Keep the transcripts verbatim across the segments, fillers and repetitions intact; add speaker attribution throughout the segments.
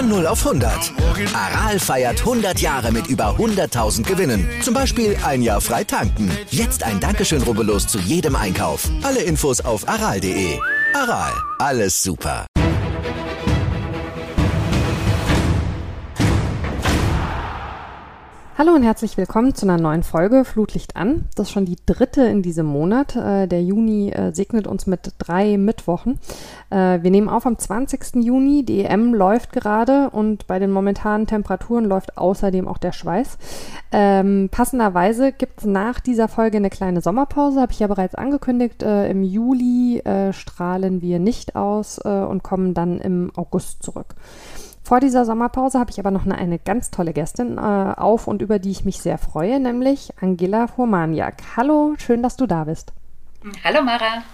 Speaker 1: Von null auf hundert. Aral feiert hundert Jahre mit über hunderttausend Gewinnen. Zum Beispiel ein Jahr frei tanken. Jetzt ein Dankeschön, rubbellos zu jedem Einkauf. Alle Infos auf aral punkt de. Aral, alles super.
Speaker 2: Hallo und herzlich willkommen zu einer neuen Folge Flutlicht an. Das ist schon die dritte in diesem Monat. Äh, der Juni äh, segnet uns mit drei Mittwochen. Äh, wir nehmen auf am zwanzigsten Juni. Die E M läuft gerade und bei den momentanen Temperaturen läuft außerdem auch der Schweiß. Ähm, passenderweise gibt es nach dieser Folge eine kleine Sommerpause, habe ich ja bereits angekündigt. Äh, Im Juli äh, strahlen wir nicht aus äh, und kommen dann im August zurück. Vor dieser Sommerpause habe ich aber noch eine, eine ganz tolle Gästin äh, auf und über die ich mich sehr freue, nämlich Angela Furmaniak. Hallo, schön, dass du da bist.
Speaker 3: Hallo Mara.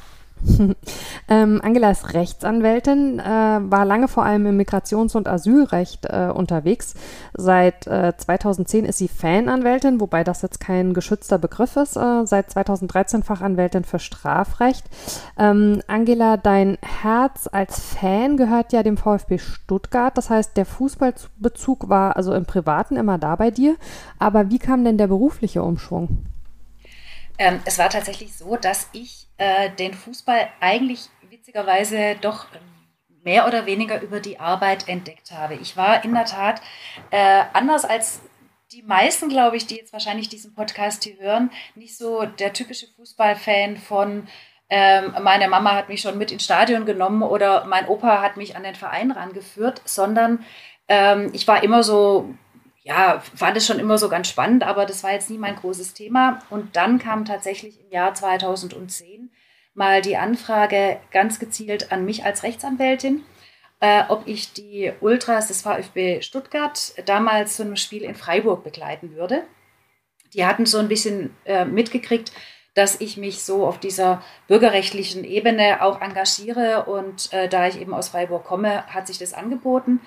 Speaker 2: ähm, Angela ist Rechtsanwältin, äh, war lange vor allem im Migrations- und Asylrecht äh, unterwegs. Seit äh, zweitausendzehn ist sie Fananwältin, wobei das jetzt kein geschützter Begriff ist. Äh, seit zweitausenddreizehn Fachanwältin für Strafrecht. Ähm, Angela, dein Herz als Fan gehört ja dem VfB Stuttgart. Das heißt, der Fußballbezug war also im Privaten immer da bei dir. Aber wie kam denn der berufliche Umschwung?
Speaker 3: Ähm, es war tatsächlich so, dass ich äh, den Fußball eigentlich witzigerweise doch mehr oder weniger über die Arbeit entdeckt habe. Ich war in der Tat äh, anders als die meisten, glaube ich, die jetzt wahrscheinlich diesen Podcast hier hören, nicht so der typische Fußballfan von ähm, meine Mama hat mich schon mit ins Stadion genommen oder mein Opa hat mich an den Verein rangeführt, sondern ähm, ich war immer so... Ja, fand es schon immer so ganz spannend, aber das war jetzt nie mein großes Thema. Und dann kam tatsächlich im Jahr zweitausendzehn mal die Anfrage ganz gezielt an mich als Rechtsanwältin, äh, ob ich die Ultras des VfB Stuttgart damals zu einem Spiel in Freiburg begleiten würde. Die hatten so ein bisschen äh, mitgekriegt, dass ich mich so auf dieser bürgerrechtlichen Ebene auch engagiere. Und äh, da ich eben aus Freiburg komme, hat sich das angeboten.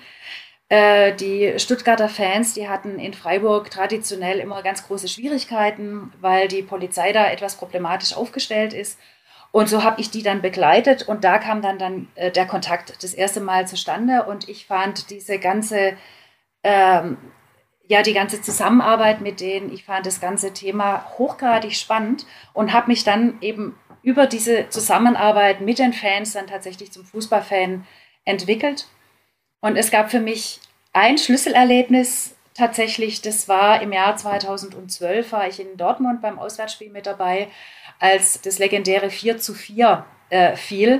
Speaker 3: Die Stuttgarter Fans, die hatten in Freiburg traditionell immer ganz große Schwierigkeiten, weil die Polizei da etwas problematisch aufgestellt ist. Und so habe ich die dann begleitet und da kam dann, dann äh, der Kontakt das erste Mal zustande und ich fand diese ganze, ähm, ja, die ganze Zusammenarbeit mit denen, ich fand das ganze Thema hochgradig spannend und habe mich dann eben über diese Zusammenarbeit mit den Fans dann tatsächlich zum Fußballfan entwickelt. Und es gab für mich ein Schlüsselerlebnis tatsächlich, das war im Jahr zweitausendzwölf, war ich in Dortmund beim Auswärtsspiel mit dabei, als das legendäre vier zu vier äh, fiel.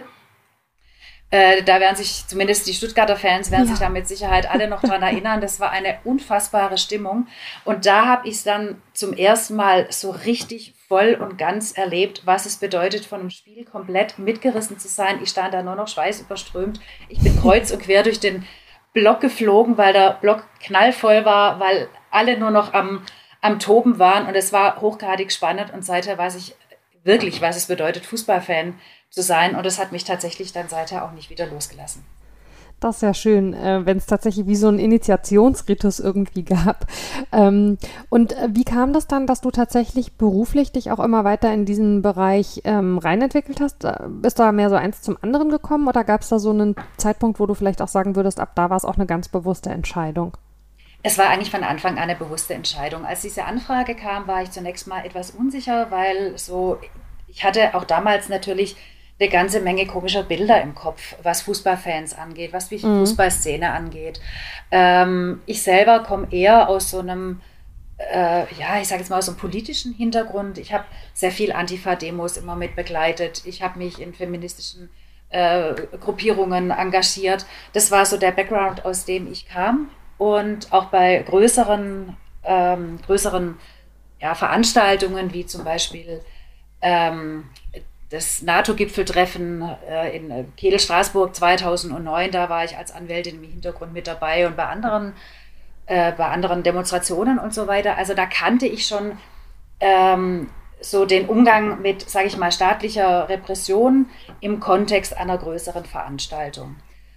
Speaker 3: Äh, da werden sich, zumindest die Stuttgarter Fans, werden ja. sich da mit Sicherheit alle noch dran erinnern. Das war eine unfassbare Stimmung. Und da habe ich es dann zum ersten Mal so richtig voll und ganz erlebt, was es bedeutet, von einem Spiel komplett mitgerissen zu sein. Ich stand da nur noch schweißüberströmt. Ich bin kreuz und quer durch den Block geflogen, weil der Block knallvoll war, weil alle nur noch am, am Toben waren. Und es war hochgradig spannend. Und seither weiß ich wirklich, was es bedeutet, Fußballfan zu sein. Und es hat mich tatsächlich dann seither auch nicht wieder losgelassen.
Speaker 2: Das ist ja schön, äh, wenn es tatsächlich wie so ein Initiationsritus irgendwie gab. Ähm, und äh, wie kam das dann, dass du tatsächlich beruflich dich auch immer weiter in diesen Bereich ähm, reinentwickelt hast? Äh, bist da mehr so eins zum anderen gekommen oder gab es da so einen Zeitpunkt, wo du vielleicht auch sagen würdest, ab da war es auch eine ganz bewusste Entscheidung?
Speaker 3: Es war eigentlich von Anfang an eine bewusste Entscheidung. Als diese Anfrage kam, war ich zunächst mal etwas unsicher, weil so ich hatte auch damals natürlich eine ganze Menge komischer Bilder im Kopf, was Fußballfans angeht, was die mhm. Fußballszene angeht. Ähm, ich selber komme eher aus so einem, äh, ja, ich sage jetzt mal aus einem politischen Hintergrund. Ich habe sehr viel Antifa-Demos immer mit begleitet. Ich habe mich in feministischen äh, Gruppierungen engagiert. Das war so der Background, aus dem ich kam. Und auch bei größeren, ähm, größeren ja, Veranstaltungen, wie zum Beispiel ähm, das NATO-Gipfeltreffen äh, in Kehl, Straßburg zweitausendneun, da war ich als Anwältin im Hintergrund mit dabei und bei anderen, äh, bei anderen Demonstrationen und so weiter. Also da kannte ich schon ähm, so den Umgang mit, sage ich mal, staatlicher Repression im Kontext einer größeren Veranstaltung.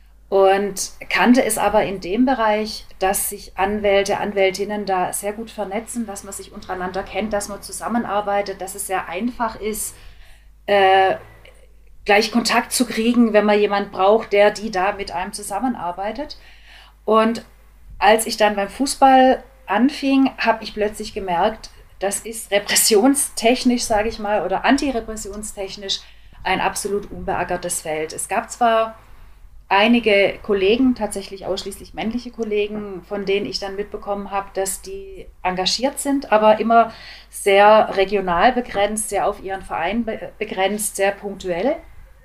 Speaker 3: Und kannte es aber in dem Bereich, dass sich Anwälte, Anwältinnen da sehr gut vernetzen, dass man sich untereinander kennt, dass man zusammenarbeitet, dass es sehr einfach ist, Äh, gleich Kontakt zu kriegen, wenn man jemanden braucht, der, die da mit einem zusammenarbeitet. Und als ich dann beim Fußball anfing, habe ich plötzlich gemerkt, das ist repressionstechnisch, sage ich mal, oder antirepressionstechnisch ein absolut unbeackertes Feld. Es gab zwar einige Kollegen, tatsächlich ausschließlich männliche Kollegen, von denen ich dann mitbekommen habe, dass die engagiert sind, aber immer sehr regional begrenzt, sehr auf ihren Verein be- begrenzt, sehr punktuell.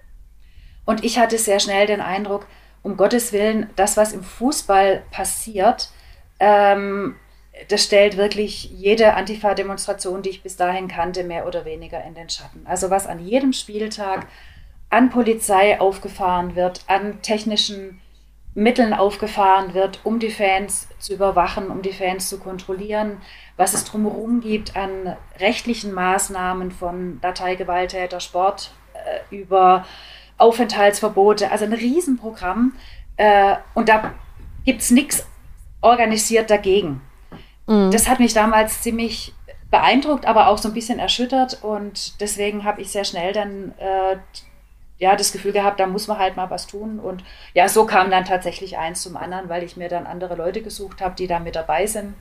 Speaker 3: Und ich hatte sehr schnell den Eindruck, um Gottes Willen, das, was im Fußball passiert, ähm, das stellt wirklich jede Antifa-Demonstration, die ich bis dahin kannte, mehr oder weniger in den Schatten. Also was an jedem Spieltag an Polizei aufgefahren wird, an technischen Mitteln aufgefahren wird, um die Fans zu überwachen, um die Fans zu kontrollieren, was es drumherum gibt an rechtlichen Maßnahmen von Dateigewalttäter, Sport äh, über Aufenthaltsverbote, also ein Riesenprogramm. Äh, und da gibt es nichts organisiert dagegen. Mhm. Das hat mich damals ziemlich beeindruckt, aber auch so ein bisschen erschüttert. Und deswegen habe ich sehr schnell dann äh, ja, das Gefühl gehabt, da muss man halt mal was tun. Und ja, so kam dann tatsächlich eins zum anderen, weil ich mir dann andere Leute gesucht habe, die da mit dabei sind.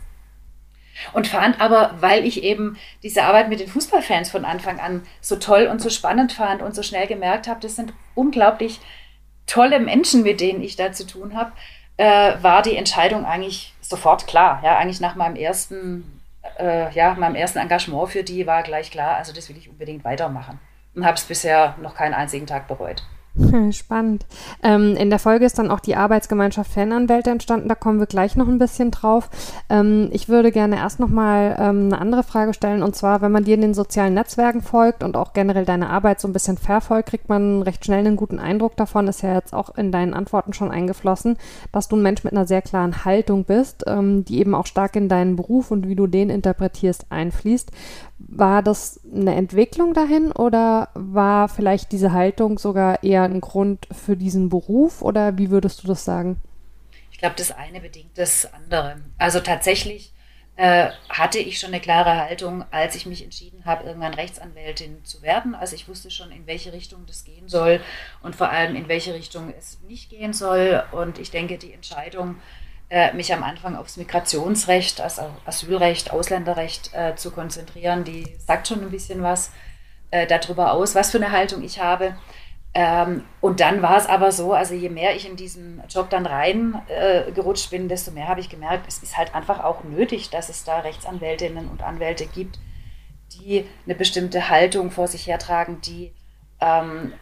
Speaker 3: Und fand aber, weil ich eben diese Arbeit mit den Fußballfans von Anfang an so toll und so spannend fand und so schnell gemerkt habe, das sind unglaublich tolle Menschen, mit denen ich da zu tun habe, äh, war die Entscheidung eigentlich sofort klar. Ja, eigentlich nach meinem ersten, äh, ja, meinem ersten Engagement für die war gleich klar, also das will ich unbedingt weitermachen. Und habe es bisher noch keinen einzigen Tag bereut.
Speaker 2: Spannend. Ähm, in der Folge ist dann auch die Arbeitsgemeinschaft Fananwälte entstanden, da kommen wir gleich noch ein bisschen drauf. Ähm, ich würde gerne erst nochmal ähm, eine andere Frage stellen, und zwar, wenn man dir in den sozialen Netzwerken folgt und auch generell deine Arbeit so ein bisschen verfolgt, kriegt man recht schnell einen guten Eindruck davon, ist ja jetzt auch in deinen Antworten schon eingeflossen, dass du ein Mensch mit einer sehr klaren Haltung bist, ähm, die eben auch stark in deinen Beruf und wie du den interpretierst einfließt. War das eine Entwicklung dahin oder war vielleicht diese Haltung sogar eher ein Grund für diesen Beruf oder wie würdest du das sagen?
Speaker 3: Ich glaube, das eine bedingt das andere. Also tatsächlich äh, hatte ich schon eine klare Haltung, als ich mich entschieden habe, irgendwann Rechtsanwältin zu werden. Also ich wusste schon, in welche Richtung das gehen soll und vor allem, in welche Richtung es nicht gehen soll. Und ich denke, die Entscheidung, mich am Anfang aufs Migrationsrecht, also Asylrecht, Ausländerrecht äh, zu konzentrieren, die sagt schon ein bisschen was äh, darüber aus, was für eine Haltung ich habe. Ähm, und dann war es aber so, also je mehr ich in diesen Job dann rein äh, gerutscht bin, desto mehr habe ich gemerkt, es ist halt einfach auch nötig, dass es da Rechtsanwältinnen und Anwälte gibt, die eine bestimmte Haltung vor sich hertragen, die ähm,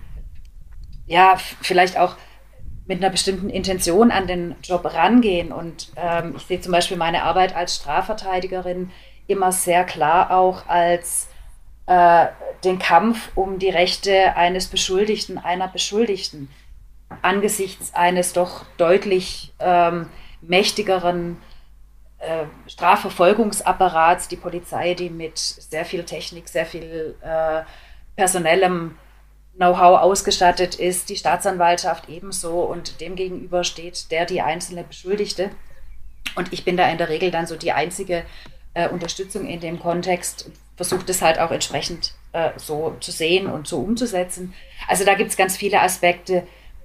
Speaker 3: ja vielleicht auch mit einer bestimmten Intention an den Job rangehen. Und ähm, ich sehe zum Beispiel meine Arbeit als Strafverteidigerin immer sehr klar auch als äh, den Kampf um die Rechte eines Beschuldigten, einer Beschuldigten, angesichts eines doch deutlich ähm, mächtigeren äh, Strafverfolgungsapparats, die Polizei, die mit sehr viel Technik, sehr viel äh, personellem Know-how ausgestattet ist, die Staatsanwaltschaft ebenso, und dem gegenüber steht der, die einzelne Beschuldigte. Und ich bin da in der Regel dann so die einzige äh, Unterstützung in dem Kontext und versuche das halt auch entsprechend äh, so zu sehen und so umzusetzen. Also da gibt es ganz viele Aspekte,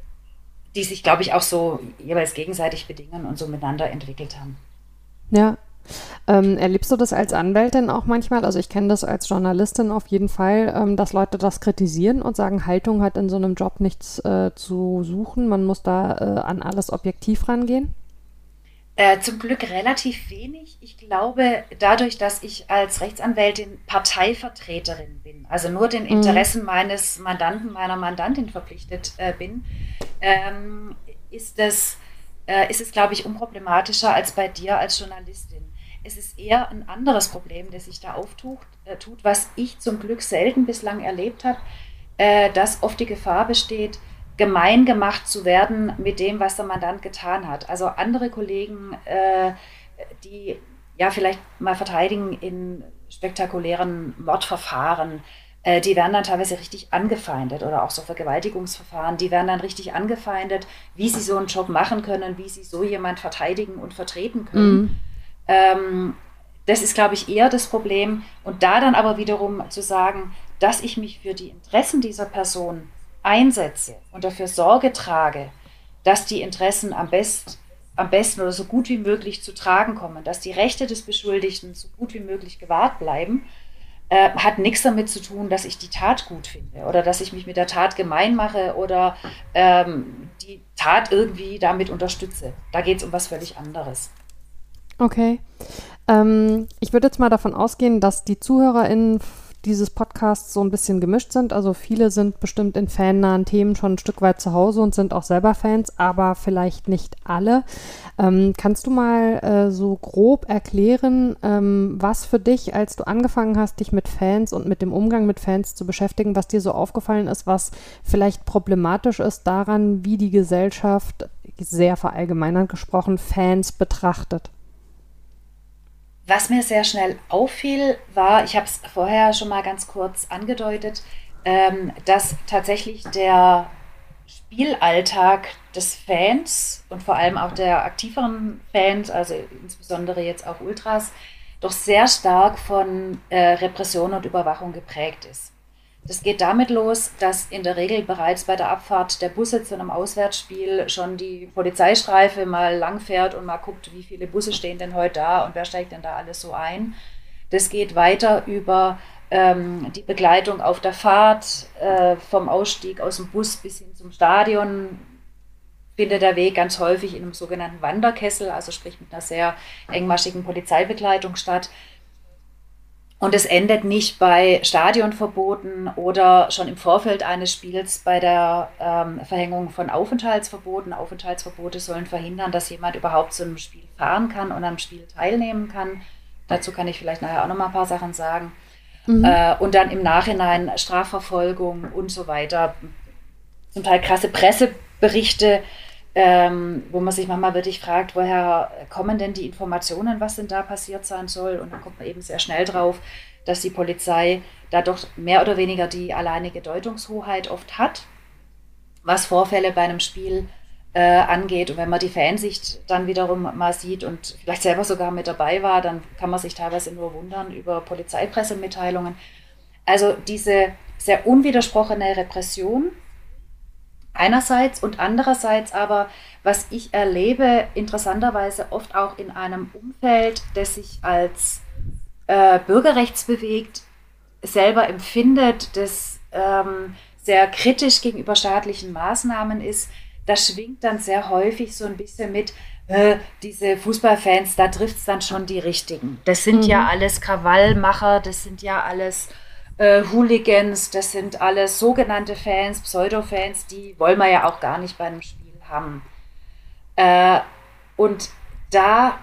Speaker 3: die sich, glaube ich, auch so jeweils gegenseitig bedingen und so miteinander entwickelt haben.
Speaker 2: Ja. Ähm, erlebst du das als Anwältin auch manchmal? Also ich kenne das als Journalistin auf jeden Fall, ähm, dass Leute das kritisieren und sagen, Haltung hat in so einem Job nichts äh, zu suchen. Man muss da äh, an alles objektiv rangehen.
Speaker 3: Äh, zum Glück relativ wenig. Ich glaube, dadurch, dass ich als Rechtsanwältin Parteivertreterin bin, also nur den Interessen mhm. meines Mandanten, meiner Mandantin verpflichtet äh, bin, ähm, ist das äh, ist es, glaube ich, unproblematischer als bei dir als Journalistin. Es ist eher ein anderes Problem, das sich da auftut, äh, tut, was ich zum Glück selten bislang erlebt habe, äh, dass oft die Gefahr besteht, gemein gemacht zu werden mit dem, was der Mandant getan hat. Also andere Kollegen, äh, die ja vielleicht mal verteidigen in spektakulären Mordverfahren, äh, die werden dann teilweise richtig angefeindet, oder auch so Vergewaltigungsverfahren, die werden dann richtig angefeindet, wie sie so einen Job machen können, wie sie so jemand verteidigen und vertreten können. Mhm. Ähm, das ist, glaube ich, eher das Problem. Und da dann aber wiederum zu sagen, dass ich mich für die Interessen dieser Person einsetze und dafür Sorge trage, dass die Interessen am besten am besten oder so gut wie möglich zu tragen kommen, dass die Rechte des Beschuldigten so gut wie möglich gewahrt bleiben, äh, hat nichts damit zu tun, dass ich die Tat gut finde oder dass ich mich mit der Tat gemein mache oder ähm, die Tat irgendwie damit unterstütze. Da geht es um was völlig anderes.
Speaker 2: Okay. Ähm, ich würde jetzt mal davon ausgehen, dass die ZuhörerInnen dieses Podcasts so ein bisschen gemischt sind. Also viele sind bestimmt in fannahen Themen schon ein Stück weit zu Hause und sind auch selber Fans, aber vielleicht nicht alle. Ähm, kannst du mal äh, so grob erklären, ähm, was für dich, als du angefangen hast, dich mit Fans und mit dem Umgang mit Fans zu beschäftigen, was dir so aufgefallen ist, was vielleicht problematisch ist daran, wie die Gesellschaft, sehr verallgemeinert gesprochen, Fans betrachtet?
Speaker 3: Was mir sehr schnell auffiel, war, ich habe es vorher schon mal ganz kurz angedeutet, ähm, dass tatsächlich der Spielalltag des Fans und vor allem auch der aktiveren Fans, also insbesondere jetzt auch Ultras, doch sehr stark von äh, Repression und Überwachung geprägt ist. Das geht damit los, dass in der Regel bereits bei der Abfahrt der Busse zu einem Auswärtsspiel schon die Polizeistreife mal langfährt und mal guckt, wie viele Busse stehen denn heute da und wer steigt denn da alles so ein. Das geht weiter über ähm, die Begleitung auf der Fahrt, äh, vom Ausstieg aus dem Bus bis hin zum Stadion, findet der Weg ganz häufig in einem sogenannten Wanderkessel, also sprich mit einer sehr engmaschigen Polizeibegleitung statt. Und es endet nicht bei Stadionverboten oder schon im Vorfeld eines Spiels bei der ähm, Verhängung von Aufenthaltsverboten. Aufenthaltsverbote sollen verhindern, dass jemand überhaupt zu einem Spiel fahren kann und am Spiel teilnehmen kann. Dazu kann ich vielleicht nachher auch noch mal ein paar Sachen sagen. Mhm. Äh, und dann im Nachhinein Strafverfolgung und so weiter. Zum Teil krasse Presseberichte, Ähm, wo man sich manchmal wirklich fragt, woher kommen denn die Informationen, was denn da passiert sein soll? Und dann kommt man eben sehr schnell drauf, dass die Polizei da doch mehr oder weniger die alleinige Deutungshoheit oft hat, was Vorfälle bei einem Spiel äh, angeht. Und wenn man die Fansicht dann wiederum mal sieht und vielleicht selber sogar mit dabei war, dann kann man sich teilweise nur wundern über Polizeipressemitteilungen. Also diese sehr unwidersprochene Repression einerseits und andererseits aber, was ich erlebe, interessanterweise oft auch in einem Umfeld, das sich als äh, bürgerrechtsbewegt selber empfindet, das ähm, sehr kritisch gegenüber staatlichen Maßnahmen ist, da schwingt dann sehr häufig so ein bisschen mit, äh, diese Fußballfans, da trifft es dann schon die Richtigen. Das sind mhm. ja alles Krawallmacher, das sind ja alles Äh, Hooligans, das sind alles sogenannte Fans, Pseudo-Fans, die wollen wir ja auch gar nicht bei einem Spiel haben. Äh, und da,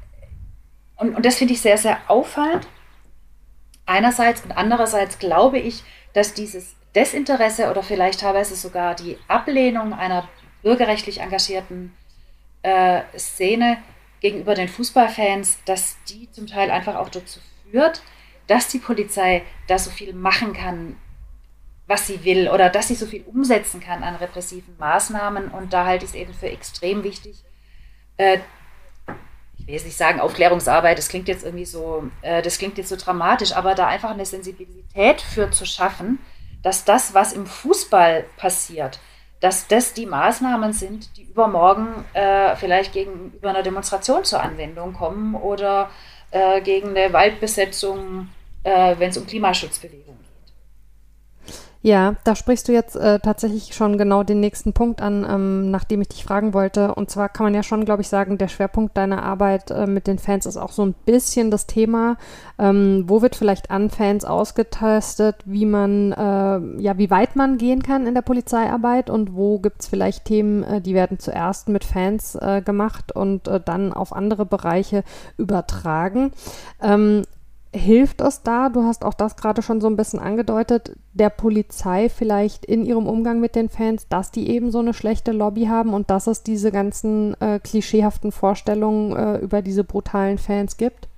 Speaker 3: und, und das finde ich sehr, sehr auffallend, einerseits und andererseits glaube ich, dass dieses Desinteresse oder vielleicht teilweise sogar die Ablehnung einer bürgerrechtlich engagierten äh, Szene gegenüber den Fußballfans, dass die zum Teil einfach auch dazu führt, dass die Polizei da so viel machen kann, was sie will, oder dass sie so viel umsetzen kann an repressiven Maßnahmen. Und da halte ich es eben für extrem wichtig, äh, ich will jetzt nicht sagen Aufklärungsarbeit, das klingt jetzt irgendwie so, äh, das klingt jetzt so dramatisch, aber da einfach eine Sensibilität für zu schaffen, dass das, was im Fußball passiert, dass das die Maßnahmen sind, die übermorgen äh, vielleicht gegenüber einer Demonstration zur Anwendung kommen oder äh, gegen eine Waldbesetzung, äh, wenn es um Klimaschutzbewegungen geht.
Speaker 2: Ja, da sprichst du jetzt äh, tatsächlich schon genau den nächsten Punkt an, ähm, nach dem ich dich fragen wollte. Und zwar kann man ja schon, glaube ich, sagen, der Schwerpunkt deiner Arbeit äh, mit den Fans ist auch so ein bisschen das Thema. Ähm, wo wird vielleicht an Fans ausgetestet, wie man, äh, ja, wie weit man gehen kann in der Polizeiarbeit, und wo gibt es vielleicht Themen, äh, die werden zuerst mit Fans äh, gemacht und äh, dann auf andere Bereiche übertragen. Ähm, Hilft es da, du hast auch das gerade schon so ein bisschen angedeutet, der Polizei vielleicht in ihrem Umgang mit den Fans, dass die eben so eine schlechte Lobby haben und dass es diese ganzen äh, klischeehaften Vorstellungen äh, über diese brutalen Fans gibt?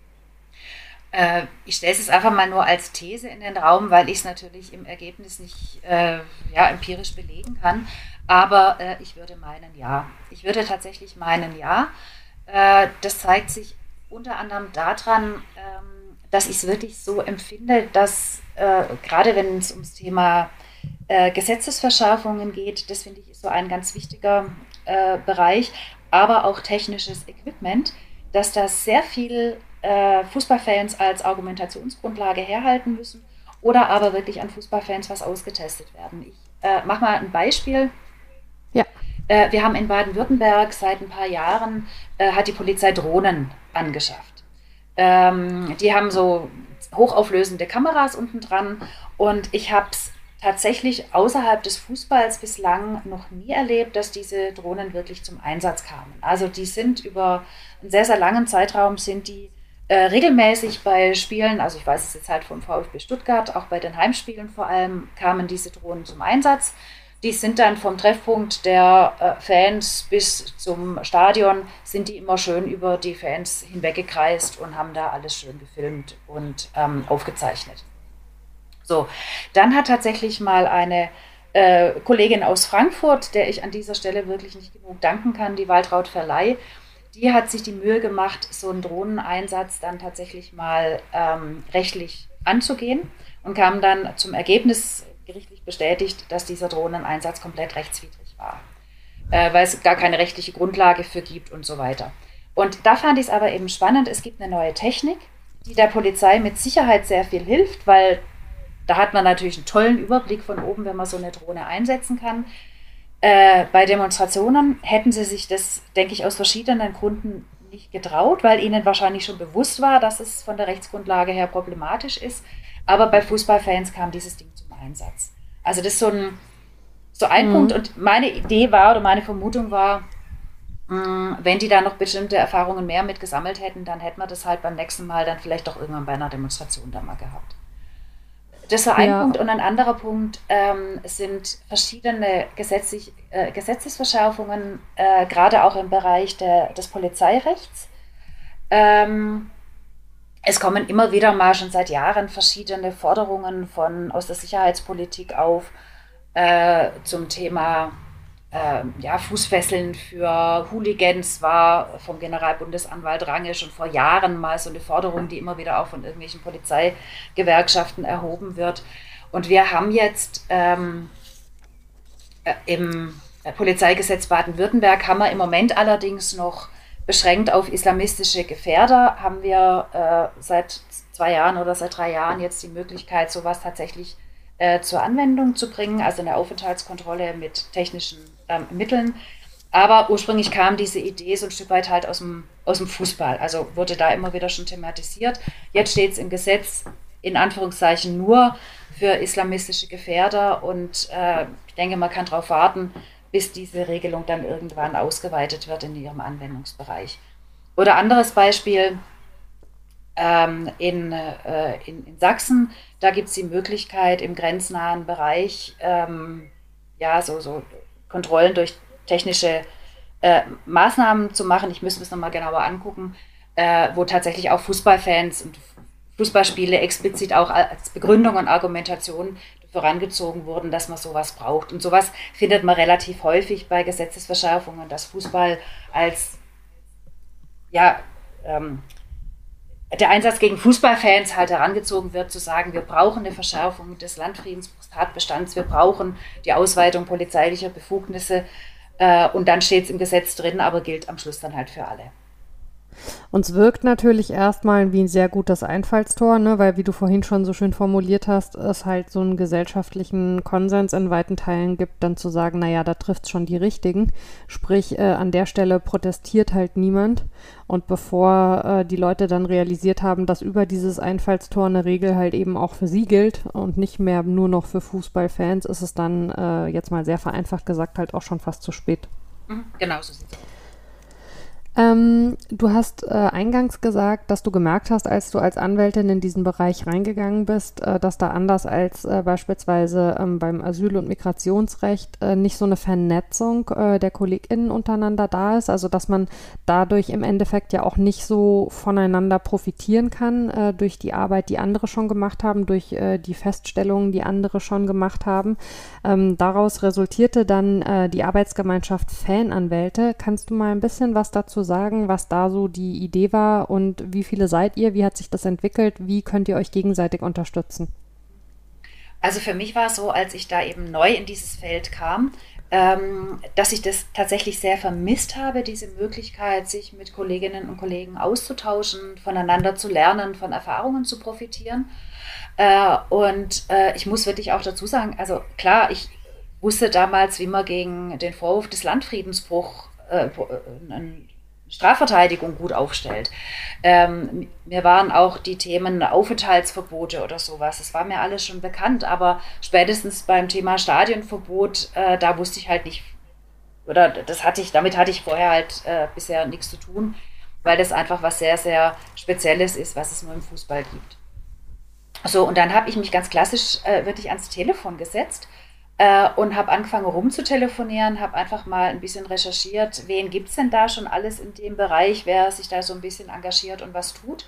Speaker 3: Äh, ich stelle es jetzt einfach mal nur als These in den Raum, weil ich es natürlich im Ergebnis nicht äh, ja, empirisch belegen kann. Aber äh, ich würde meinen, ja. Ich würde tatsächlich meinen, ja. Äh, das zeigt sich unter anderem daran, ähm, dass ich es wirklich so empfinde, dass äh, gerade wenn es ums Thema äh, Gesetzesverschärfungen geht, das finde ich ist so ein ganz wichtiger äh, Bereich, aber auch technisches Equipment, dass das sehr viel äh, Fußballfans als Argumentationsgrundlage herhalten müssen oder aber wirklich an Fußballfans was ausgetestet werden. Ich äh, mache mal ein Beispiel.
Speaker 2: Ja.
Speaker 3: Äh, wir haben in Baden-Württemberg seit ein paar Jahren, äh, hat die Polizei Drohnen angeschafft. Ähm, die haben so hochauflösende Kameras unten dran und ich habe es tatsächlich außerhalb des Fußballs bislang noch nie erlebt, dass diese Drohnen wirklich zum Einsatz kamen. Also die sind über einen sehr, sehr langen Zeitraum sind die äh, regelmäßig bei Spielen, also ich weiß es jetzt halt vom VfB Stuttgart, auch bei den Heimspielen vor allem, kamen diese Drohnen zum Einsatz. Die sind dann vom Treffpunkt der äh, Fans bis zum Stadion, sind die immer schön über die Fans hinweggekreist und haben da alles schön gefilmt und ähm, aufgezeichnet. So, dann hat tatsächlich mal eine äh, Kollegin aus Frankfurt, der ich an dieser Stelle wirklich nicht genug danken kann, die Waltraud Verleih, die hat sich die Mühe gemacht, so einen Drohneneinsatz dann tatsächlich mal ähm, rechtlich anzugehen und kam dann zum Ergebnis, gerichtlich bestätigt, dass dieser Drohneneinsatz komplett rechtswidrig war, äh, weil es gar keine rechtliche Grundlage für gibt und so weiter. Und da fand ich es aber eben spannend, es gibt eine neue Technik, die der Polizei mit Sicherheit sehr viel hilft, weil da hat man natürlich einen tollen Überblick von oben, wenn man so eine Drohne einsetzen kann. Äh, bei Demonstrationen hätten sie sich das, denke ich, aus verschiedenen Gründen nicht getraut, weil ihnen wahrscheinlich schon bewusst war, dass es von der Rechtsgrundlage her problematisch ist. Aber bei Fußballfans kam dieses Ding zum Einsatz. Also das ist so ein, so ein mhm. Punkt. Und meine Idee war oder meine Vermutung war, mh, wenn die da noch bestimmte Erfahrungen mehr mit gesammelt hätten, dann hätten wir das halt beim nächsten Mal dann vielleicht doch irgendwann bei einer Demonstration da mal gehabt. Das war ein ja. Punkt. Und ein anderer Punkt ähm, sind verschiedene gesetzlich, äh, Gesetzesverschärfungen, äh, gerade auch im Bereich der, des Polizeirechts. Ähm, es kommen immer wieder mal schon seit Jahren verschiedene Forderungen von, aus der Sicherheitspolitik auf äh, zum Thema äh, ja, Fußfesseln für Hooligans, war vom Generalbundesanwalt Range schon vor Jahren mal so eine Forderung, die immer wieder auch von irgendwelchen Polizeigewerkschaften erhoben wird. Und wir haben jetzt ähm, äh, im Polizeigesetz Baden-Württemberg haben wir im Moment allerdings noch beschränkt auf islamistische Gefährder, haben wir äh, seit zwei Jahren oder seit drei Jahren jetzt die Möglichkeit, sowas tatsächlich äh, zur Anwendung zu bringen, also eine Aufenthaltskontrolle mit technischen ähm, Mitteln. Aber ursprünglich kam diese Idee so ein Stück weit halt aus dem, aus dem Fußball, also wurde da immer wieder schon thematisiert. Jetzt steht es im Gesetz in Anführungszeichen nur für islamistische Gefährder und äh, ich denke, man kann darauf warten, bis diese Regelung dann irgendwann ausgeweitet wird in ihrem Anwendungsbereich. Oder anderes Beispiel, ähm, in, äh, in, in Sachsen, da gibt es die Möglichkeit im grenznahen Bereich, ähm, ja, so, so Kontrollen durch technische äh, Maßnahmen zu machen. Ich müsste es nochmal genauer angucken, äh, wo tatsächlich auch Fußballfans und Fußballspiele explizit auch als Begründung und Argumentation vorangezogen wurden, dass man sowas braucht. Und sowas findet man relativ häufig bei Gesetzesverschärfungen, dass Fußball als ja, ähm, der Einsatz gegen Fußballfans halt herangezogen wird, zu sagen, wir brauchen eine Verschärfung des Landfriedenstatbestands, wir brauchen die Ausweitung polizeilicher Befugnisse äh, und dann steht es im Gesetz drin, aber gilt am Schluss dann halt für alle.
Speaker 2: Uns wirkt natürlich erstmal wie ein sehr gutes Einfallstor, ne, weil, wie du vorhin schon so schön formuliert hast, es halt so einen gesellschaftlichen Konsens in weiten Teilen gibt, dann zu sagen, naja, da trifft es schon die Richtigen. Sprich, äh, an der Stelle protestiert halt niemand. Und bevor äh, die Leute dann realisiert haben, dass über dieses Einfallstor eine Regel halt eben auch für sie gilt und nicht mehr nur noch für Fußballfans, ist es dann, äh, jetzt mal sehr vereinfacht gesagt, halt auch schon fast zu spät.
Speaker 3: Mhm, genau so sieht es aus.
Speaker 2: Ähm, du hast äh, eingangs gesagt, dass du gemerkt hast, als du als Anwältin in diesen Bereich reingegangen bist, äh, dass da anders als äh, beispielsweise ähm, beim Asyl- und Migrationsrecht äh, nicht so eine Vernetzung äh, der KollegInnen untereinander da ist, also dass man dadurch im Endeffekt ja auch nicht so voneinander profitieren kann äh, durch die Arbeit, die andere schon gemacht haben, durch äh, die Feststellungen, die andere schon gemacht haben. Ähm, daraus resultierte dann äh, die Arbeitsgemeinschaft Fananwälte. Kannst du mal ein bisschen was dazu sagen, was da so die Idee war und wie viele seid ihr, wie hat sich das entwickelt, wie könnt ihr euch gegenseitig unterstützen?
Speaker 3: Also für mich war es so, als ich da eben neu in dieses Feld kam, ähm, dass ich das tatsächlich sehr vermisst habe, diese Möglichkeit, sich mit Kolleginnen und Kollegen auszutauschen, voneinander zu lernen, von Erfahrungen zu profitieren. Äh, und äh, ich muss wirklich auch dazu sagen, also klar, ich wusste damals, wie man gegen den Vorwurf des Landfriedensbruchs äh, eine Strafverteidigung gut aufstellt. Ähm, mir waren auch die Themen Aufenthaltsverbote oder sowas, das war mir alles schon bekannt, aber spätestens beim Thema Stadionverbot, äh, da wusste ich halt nicht, oder das hatte ich, damit hatte ich vorher halt äh, bisher nichts zu tun, weil das einfach was sehr, sehr Spezielles ist, was es nur im Fußball gibt. So, und dann habe ich mich ganz klassisch äh, wirklich ans Telefon gesetzt äh, und habe angefangen rumzutelefonieren, habe einfach mal ein bisschen recherchiert, wen gibt es denn da schon alles in dem Bereich, wer sich da so ein bisschen engagiert und was tut.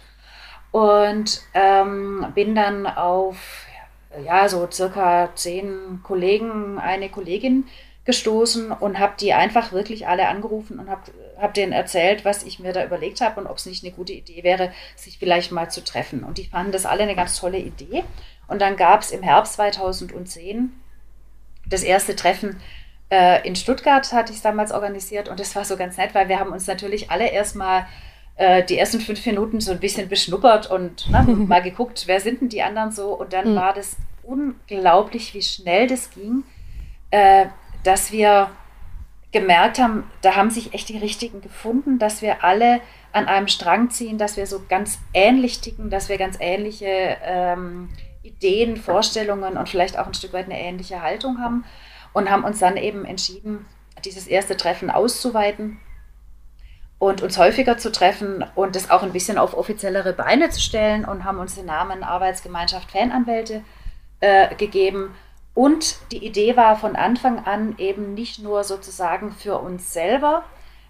Speaker 3: Und ähm, bin dann auf, ja, so circa zehn Kollegen, eine Kollegin gestoßen und habe die einfach wirklich alle angerufen und habe hab denen erzählt, was ich mir da überlegt habe und ob es nicht eine gute Idee wäre, sich vielleicht mal zu treffen. Und die fanden das alle eine ganz tolle Idee. Und dann gab es im Herbst zweitausendzehn das erste Treffen äh, in Stuttgart, hatte ich es damals organisiert. Und das war so ganz nett, weil wir haben uns natürlich alle erstmal äh, die ersten fünf Minuten so ein bisschen beschnuppert und na, mal geguckt, wer sind denn die anderen so. Und dann mhm. war das unglaublich, wie schnell das ging, äh, dass wir gemerkt haben, da haben sich echt die Richtigen gefunden, dass wir alle an einem Strang ziehen, dass wir so ganz ähnlich ticken, dass wir ganz ähnliche ähm, Ideen, Vorstellungen und vielleicht auch ein Stück weit eine ähnliche Haltung haben und haben uns dann eben entschieden, dieses erste Treffen auszuweiten und uns häufiger zu treffen und das auch ein bisschen auf offiziellere Beine zu stellen und haben uns den Namen Arbeitsgemeinschaft Fananwälte äh, gegeben. Und die Idee war von Anfang an eben nicht nur sozusagen für uns selber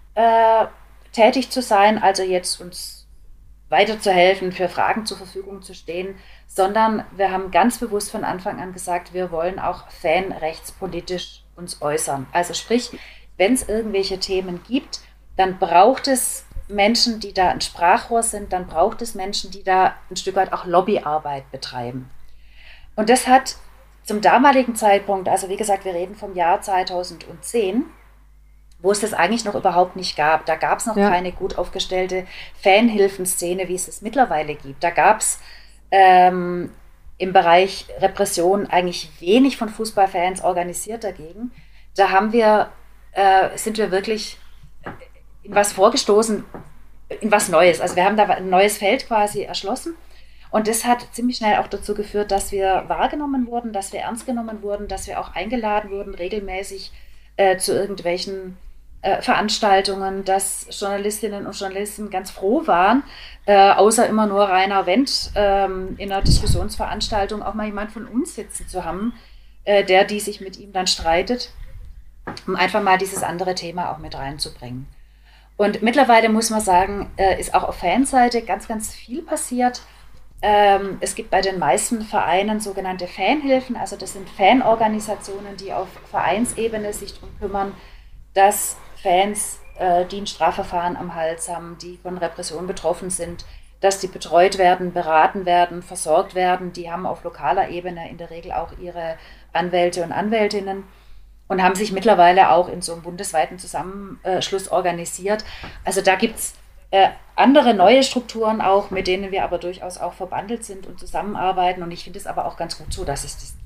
Speaker 3: äh, tätig zu sein, also jetzt uns weiterzuhelfen, für Fragen zur Verfügung zu stehen, sondern wir haben ganz bewusst von Anfang an gesagt, wir wollen auch fanrechtspolitisch uns äußern. Also sprich, wenn es irgendwelche Themen gibt, dann braucht es Menschen, die da ein Sprachrohr sind, dann braucht es Menschen, die da ein Stück weit auch Lobbyarbeit betreiben. Und das hat zum damaligen Zeitpunkt, also wie gesagt, wir reden vom Jahr zweitausendzehn, wo es das eigentlich noch überhaupt nicht gab. Da gab es noch ja. keine gut aufgestellte Fanhilfenszene, wie es es mittlerweile gibt. Da gab es ähm, im Bereich Repression eigentlich wenig von Fußballfans organisiert dagegen. Da haben wir, äh, sind wir wirklich in was vorgestoßen, in was Neues. Also wir haben da ein neues Feld quasi erschlossen. Und das hat ziemlich schnell auch dazu geführt, dass wir wahrgenommen wurden, dass wir ernst genommen wurden, dass wir auch eingeladen wurden, regelmäßig äh, zu irgendwelchen äh, Veranstaltungen, dass Journalistinnen und Journalisten ganz froh waren, äh, außer immer nur Rainer Wendt ähm, in einer Diskussionsveranstaltung auch mal jemand von uns sitzen zu haben, äh, der, die sich mit ihm dann streitet, um einfach mal dieses andere Thema auch mit reinzubringen. Und mittlerweile muss man sagen, äh, ist auch auf Fanseite ganz, ganz viel passiert. Ähm, es gibt bei den meisten Vereinen sogenannte Fanhilfen, also das sind Fanorganisationen, die auf Vereinsebene sich darum kümmern, dass Fans, äh, die ein Strafverfahren am Hals haben, die von Repression betroffen sind, dass die betreut werden, beraten werden, versorgt werden. Die haben auf lokaler Ebene in der Regel auch ihre Anwälte und Anwältinnen und haben sich mittlerweile auch in so einem bundesweiten Zusammenschluss organisiert. Also da gibt es Äh, andere neue Strukturen auch, mit denen wir aber durchaus auch verbandelt sind und zusammenarbeiten. Und ich finde es aber auch ganz gut so, dass es das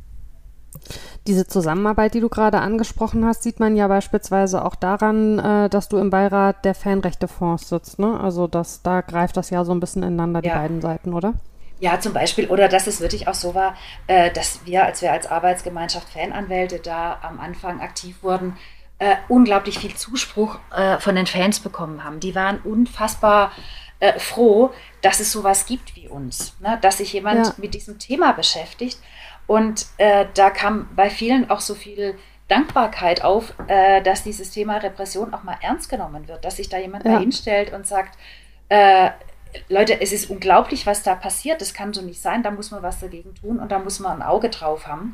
Speaker 3: gibt.
Speaker 2: Diese Zusammenarbeit, die du gerade angesprochen hast, sieht man ja beispielsweise auch daran, äh, dass du im Beirat der Fanrechtefonds sitzt, ne? Also das, da greift das ja so ein bisschen ineinander, die ja. beiden Seiten, oder?
Speaker 3: Ja, zum Beispiel. Oder dass es wirklich auch so war, äh, dass wir, als wir als Arbeitsgemeinschaft Fananwälte da am Anfang aktiv wurden, Uh, unglaublich viel Zuspruch uh, von den Fans bekommen haben. Die waren unfassbar uh, froh, dass es sowas gibt wie uns, ne? Dass sich jemand ja. mit diesem Thema beschäftigt. Und uh, da kam bei vielen auch so viel Dankbarkeit auf, uh, dass dieses Thema Repression auch mal ernst genommen wird, dass sich da jemand ja. da hinstellt und sagt, uh, Leute, es ist unglaublich, was da passiert, das kann so nicht sein, da muss man was dagegen tun und da muss man ein Auge drauf haben.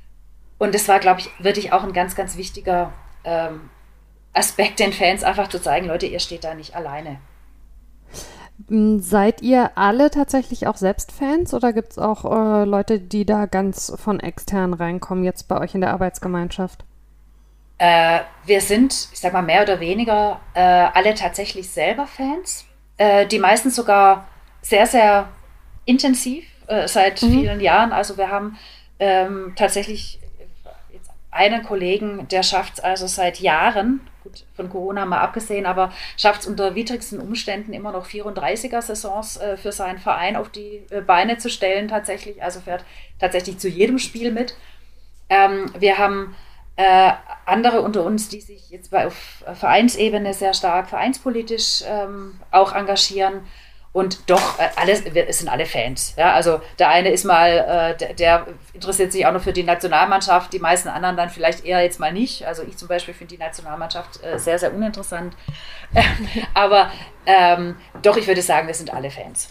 Speaker 3: Und das war, glaube ich, wirklich auch ein ganz, ganz wichtiger Ähm, Aspekt den Fans einfach zu zeigen, Leute, ihr steht da nicht alleine.
Speaker 2: Seid ihr alle tatsächlich auch selbst Fans oder gibt es auch äh, Leute, die da ganz von extern reinkommen, jetzt bei euch in der Arbeitsgemeinschaft?
Speaker 3: Äh, wir sind, ich sag mal, mehr oder weniger äh, alle tatsächlich selber Fans. Äh, die meisten sogar sehr, sehr intensiv äh, seit mhm. vielen Jahren. Also wir haben ähm, tatsächlich jetzt einen Kollegen, der schafft es also seit Jahren, gut, von Corona mal abgesehen, aber schafft es unter widrigsten Umständen immer noch vierunddreißiger-Saisons äh, für seinen Verein auf die äh, Beine zu stellen tatsächlich. Also fährt tatsächlich zu jedem Spiel mit. Ähm, wir haben äh, andere unter uns, die sich jetzt bei, auf Vereinsebene sehr stark vereinspolitisch ähm, auch engagieren. Und doch, äh, alles, es sind alle Fans. Ja? Also der eine ist mal, äh, der, der interessiert sich auch noch für die Nationalmannschaft, die meisten anderen dann vielleicht eher jetzt mal nicht. Also ich zum Beispiel finde die Nationalmannschaft äh, sehr, sehr uninteressant. Aber ähm, doch, ich würde sagen, wir sind alle Fans.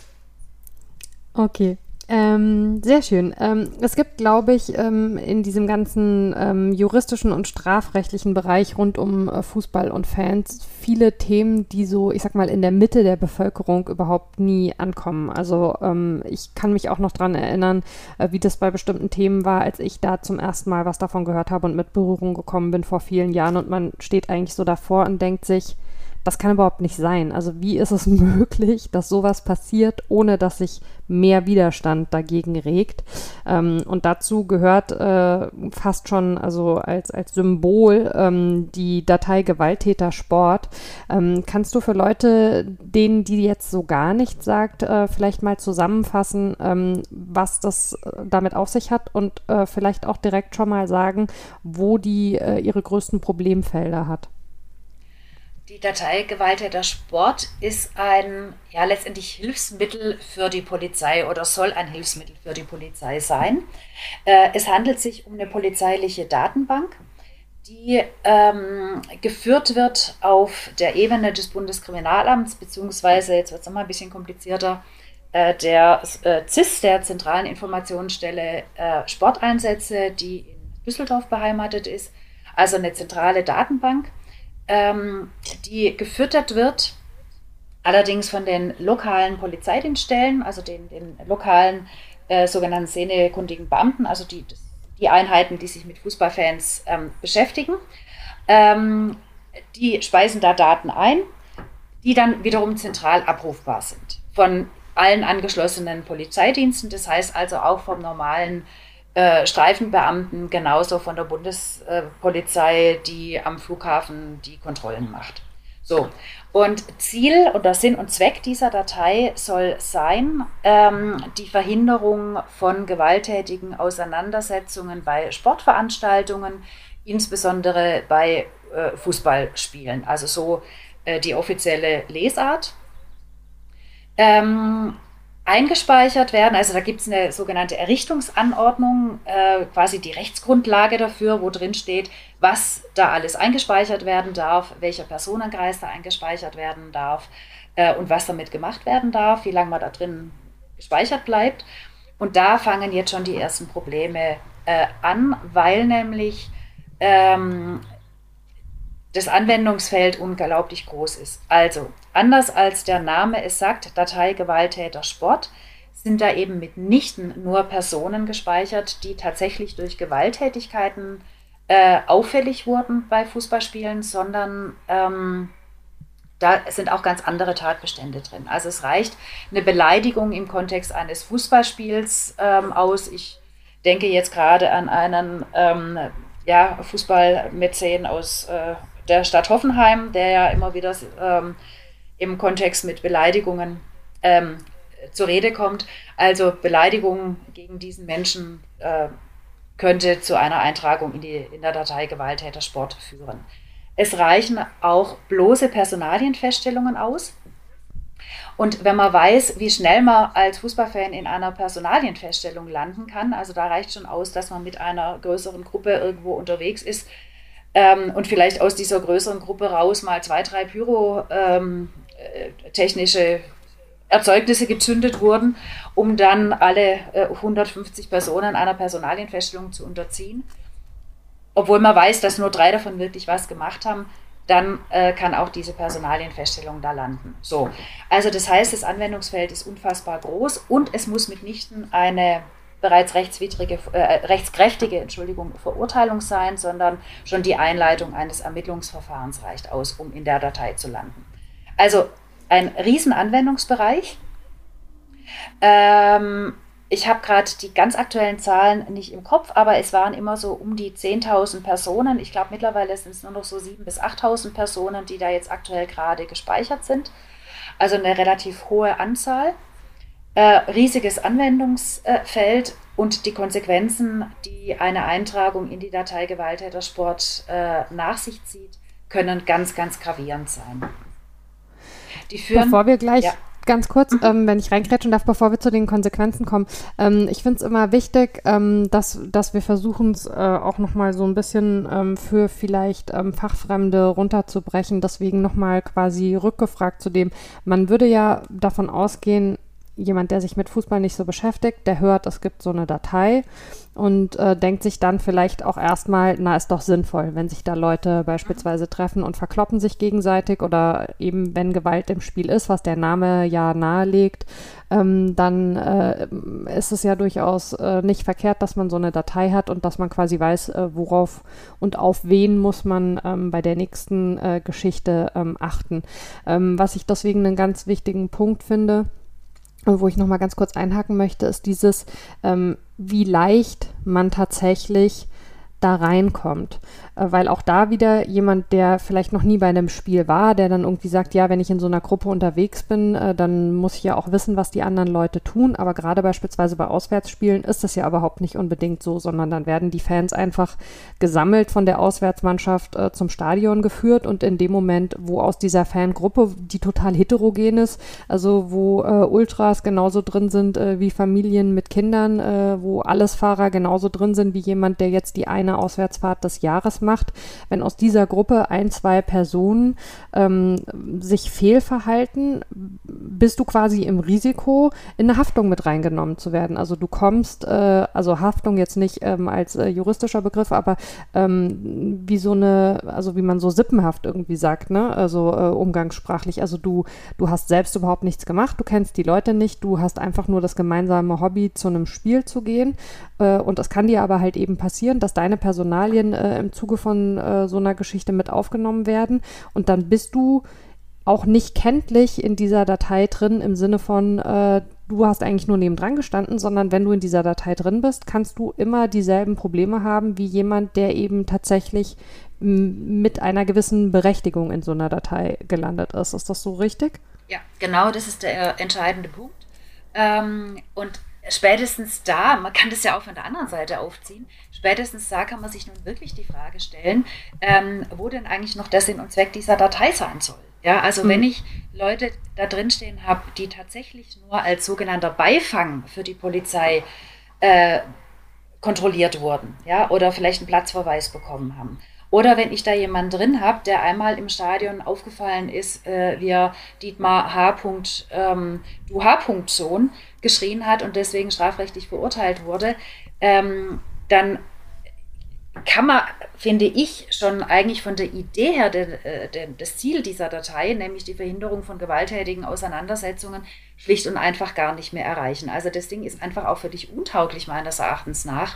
Speaker 2: Okay. Ähm, sehr schön. Ähm, es gibt, glaube ich, ähm, in diesem ganzen ähm, juristischen und strafrechtlichen Bereich rund um äh, Fußball und Fans viele Themen, die so, ich sag mal, in der Mitte der Bevölkerung überhaupt nie ankommen. Also ähm, ich kann mich auch noch dran erinnern, äh, wie das bei bestimmten Themen war, als ich da zum ersten Mal was davon gehört habe und mit Berührung gekommen bin vor vielen Jahren, und man steht eigentlich so davor und denkt sich, das kann überhaupt nicht sein. Also wie ist es möglich, dass sowas passiert, ohne dass sich mehr Widerstand dagegen regt? Ähm, und dazu gehört äh, fast schon, also als, als Symbol, ähm, die Datei Gewalttäter Sport. Ähm, kannst du für Leute, denen die jetzt so gar nichts sagt, äh, vielleicht mal zusammenfassen, ähm, was das damit auf sich hat, und äh, vielleicht auch direkt schon mal sagen, wo die äh, ihre größten Problemfelder hat?
Speaker 3: Die Datei Gewalttäter Sport ist ein, ja, letztendlich Hilfsmittel für die Polizei oder soll ein Hilfsmittel für die Polizei sein. Äh, es handelt sich um eine polizeiliche Datenbank, die ähm, geführt wird auf der Ebene des Bundeskriminalamts, beziehungsweise, jetzt wird es nochmal ein bisschen komplizierter, äh, der äh, C I S, der Zentralen Informationsstelle äh, Sporteinsätze, die in Düsseldorf beheimatet ist, also eine zentrale Datenbank, die gefüttert wird, allerdings von den lokalen Polizeidienststellen, also den, den lokalen äh, sogenannten szenekundigen Beamten, also die, die Einheiten, die sich mit Fußballfans ähm, beschäftigen. Ähm, die speisen da Daten ein, die dann wiederum zentral abrufbar sind von allen angeschlossenen Polizeidiensten, das heißt also auch vom normalen Äh, Streifenbeamten, genauso von der Bundespolizei, äh, die am Flughafen die Kontrollen macht. So, und Ziel oder Sinn und Zweck dieser Datei soll sein, ähm, die Verhinderung von gewalttätigen Auseinandersetzungen bei Sportveranstaltungen, insbesondere bei äh, Fußballspielen, also so äh, die offizielle Lesart. Ähm, eingespeichert werden. Also da gibt es eine sogenannte Errichtungsanordnung, äh, quasi die Rechtsgrundlage dafür, wo drin steht, was da alles eingespeichert werden darf, welcher Personenkreis da eingespeichert werden darf äh, und was damit gemacht werden darf, wie lange man da drin gespeichert bleibt. Und da fangen jetzt schon die ersten Probleme äh, an, weil nämlich ähm, das Anwendungsfeld unglaublich groß ist. Also, anders als der Name es sagt, Datei Gewalttäter Sport, sind da eben mitnichten nur Personen gespeichert, die tatsächlich durch Gewalttätigkeiten äh, auffällig wurden bei Fußballspielen, sondern ähm, da sind auch ganz andere Tatbestände drin. Also es reicht eine Beleidigung im Kontext eines Fußballspiels ähm, aus. Ich denke jetzt gerade an einen ähm, ja, Fußballmäzen aus äh, der Stadt Hoffenheim, der ja immer wieder ähm, im Kontext mit Beleidigungen ähm, zur Rede kommt. Also Beleidigung gegen diesen Menschen äh, könnte zu einer Eintragung in, die, in der Datei Gewalttäter Sport führen. Es reichen auch bloße Personalienfeststellungen aus. Und wenn man weiß, wie schnell man als Fußballfan in einer Personalienfeststellung landen kann, also da reicht schon aus, dass man mit einer größeren Gruppe irgendwo unterwegs ist, Ähm, und vielleicht aus dieser größeren Gruppe raus mal zwei, drei pyrotechnische ähm, Erzeugnisse gezündet wurden, um dann alle äh, hundertfünfzig Personen einer Personalienfeststellung zu unterziehen. Obwohl man weiß, dass nur drei davon wirklich was gemacht haben, dann äh, kann auch diese Personalienfeststellung da landen. So, also das heißt, das Anwendungsfeld ist unfassbar groß und es muss mitnichten eine bereits rechtswidrige, äh, rechtskräftige Entschuldigung, Verurteilung sein, sondern schon die Einleitung eines Ermittlungsverfahrens reicht aus, um in der Datei zu landen. Also ein riesen Anwendungsbereich. Ähm, ich habe gerade die ganz aktuellen Zahlen nicht im Kopf, aber es waren immer so um die zehntausend Personen. Ich glaube, mittlerweile sind es nur noch so siebentausend bis achttausend Personen, die da jetzt aktuell gerade gespeichert sind. Also eine relativ hohe Anzahl. Äh, riesiges Anwendungsfeld und die Konsequenzen, die eine Eintragung in die Datei Gewalttätersport äh, nach sich zieht, können ganz, ganz gravierend sein.
Speaker 2: Die führen, bevor wir gleich, ja. ganz kurz, mhm. ähm, wenn ich reingrätschen darf, bevor wir zu den Konsequenzen kommen, ähm, ich finde es immer wichtig, ähm, dass, dass wir versuchen es äh, auch nochmal so ein bisschen ähm, für vielleicht ähm, Fachfremde runterzubrechen, deswegen nochmal quasi rückgefragt zu dem, man würde ja davon ausgehen, jemand, der sich mit Fußball nicht so beschäftigt, der hört, es gibt so eine Datei und äh, denkt sich dann vielleicht auch erstmal, na, ist doch sinnvoll, wenn sich da Leute beispielsweise treffen und verkloppen sich gegenseitig oder eben, wenn Gewalt im Spiel ist, was der Name ja nahelegt, ähm, dann äh, ist es ja durchaus äh, nicht verkehrt, dass man so eine Datei hat und dass man quasi weiß, äh, worauf und auf wen muss man ähm, bei der nächsten äh, Geschichte ähm, achten. Ähm, was ich deswegen einen ganz wichtigen Punkt finde, wo ich nochmal ganz kurz einhaken möchte, ist dieses, ähm, wie leicht man tatsächlich da reinkommt. Äh, weil auch da wieder jemand, der vielleicht noch nie bei einem Spiel war, der dann irgendwie sagt, ja, wenn ich in so einer Gruppe unterwegs bin, äh, dann muss ich ja auch wissen, was die anderen Leute tun. Aber gerade beispielsweise bei Auswärtsspielen ist das ja überhaupt nicht unbedingt so, sondern dann werden die Fans einfach gesammelt von der Auswärtsmannschaft äh, zum Stadion geführt und in dem Moment, wo aus dieser Fangruppe, die total heterogen ist, also wo äh, Ultras genauso drin sind äh, wie Familien mit Kindern, äh, wo Allesfahrer genauso drin sind wie jemand, der jetzt die eine Auswärtsfahrt des Jahres macht, wenn aus dieser Gruppe ein, zwei Personen ähm, sich fehlverhalten, bist du quasi im Risiko, in eine Haftung mit reingenommen zu werden. Also du kommst, äh, also Haftung jetzt nicht ähm, als äh, juristischer Begriff, aber ähm, wie so eine, also wie man so sippenhaft irgendwie sagt, ne, also äh, umgangssprachlich. Also du, du hast selbst überhaupt nichts gemacht, du kennst die Leute nicht, du hast einfach nur das gemeinsame Hobby, zu einem Spiel zu gehen äh, und es kann dir aber halt eben passieren, dass deine Personalien äh, im Zuge von äh, so einer Geschichte mit aufgenommen werden und dann bist du auch nicht kenntlich in dieser Datei drin im Sinne von, äh, du hast eigentlich nur nebendran gestanden, sondern wenn du in dieser Datei drin bist, kannst du immer dieselben Probleme haben wie jemand, der eben tatsächlich m- mit einer gewissen Berechtigung in so einer Datei gelandet ist. Ist das so richtig?
Speaker 3: Ja, genau, das ist der äh, entscheidende Punkt. Ähm, und spätestens da, man kann das ja auch von der anderen Seite aufziehen, spätestens da kann man sich nun wirklich die Frage stellen, ähm, wo denn eigentlich noch der Sinn und Zweck dieser Datei sein soll. Ja, also mhm. wenn ich Leute da drin stehen habe, die tatsächlich nur als sogenannter Beifang für die Polizei äh, kontrolliert wurden, ja, oder vielleicht einen Platzverweis bekommen haben. Oder wenn ich da jemanden drin habe, der einmal im Stadion aufgefallen ist, äh, wie er Dietmar H. Ähm, du H. Sohn geschrien hat und deswegen strafrechtlich verurteilt wurde, ähm, dann kann man, finde ich, schon eigentlich von der Idee her de, de, das Ziel dieser Datei, nämlich die Verhinderung von gewalttätigen Auseinandersetzungen, schlicht und einfach gar nicht mehr erreichen. Also das Ding ist einfach auch völlig untauglich meines Erachtens nach.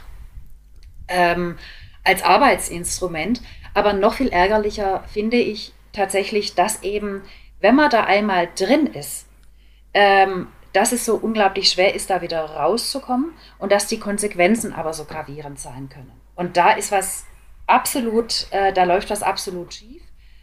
Speaker 3: Ähm, als Arbeitsinstrument, aber noch viel ärgerlicher finde ich tatsächlich, dass eben, wenn man da einmal drin ist, ähm, dass es so unglaublich schwer ist, da wieder rauszukommen und dass die Konsequenzen aber so gravierend sein können. Und da ist was absolut, äh, da läuft was absolut schief.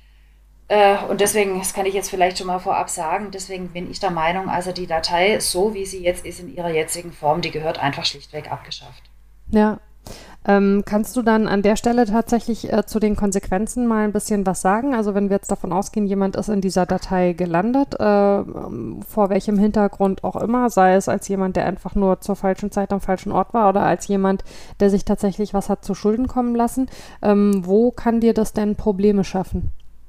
Speaker 3: Äh, und deswegen, das kann ich jetzt vielleicht schon mal vorab sagen, deswegen bin ich der Meinung, also die Datei, so wie sie jetzt ist in ihrer jetzigen Form, die gehört einfach schlichtweg abgeschafft.
Speaker 2: Ja. Ähm, kannst du dann an der Stelle tatsächlich äh, zu den Konsequenzen mal ein bisschen was sagen? Also wenn wir jetzt davon ausgehen, jemand ist in dieser Datei gelandet, äh, vor welchem Hintergrund auch immer, sei es als jemand, der einfach nur zur falschen Zeit am falschen Ort war oder als jemand, der sich tatsächlich was hat zu Schulden kommen lassen, ähm, wo kann dir das denn Probleme schaffen?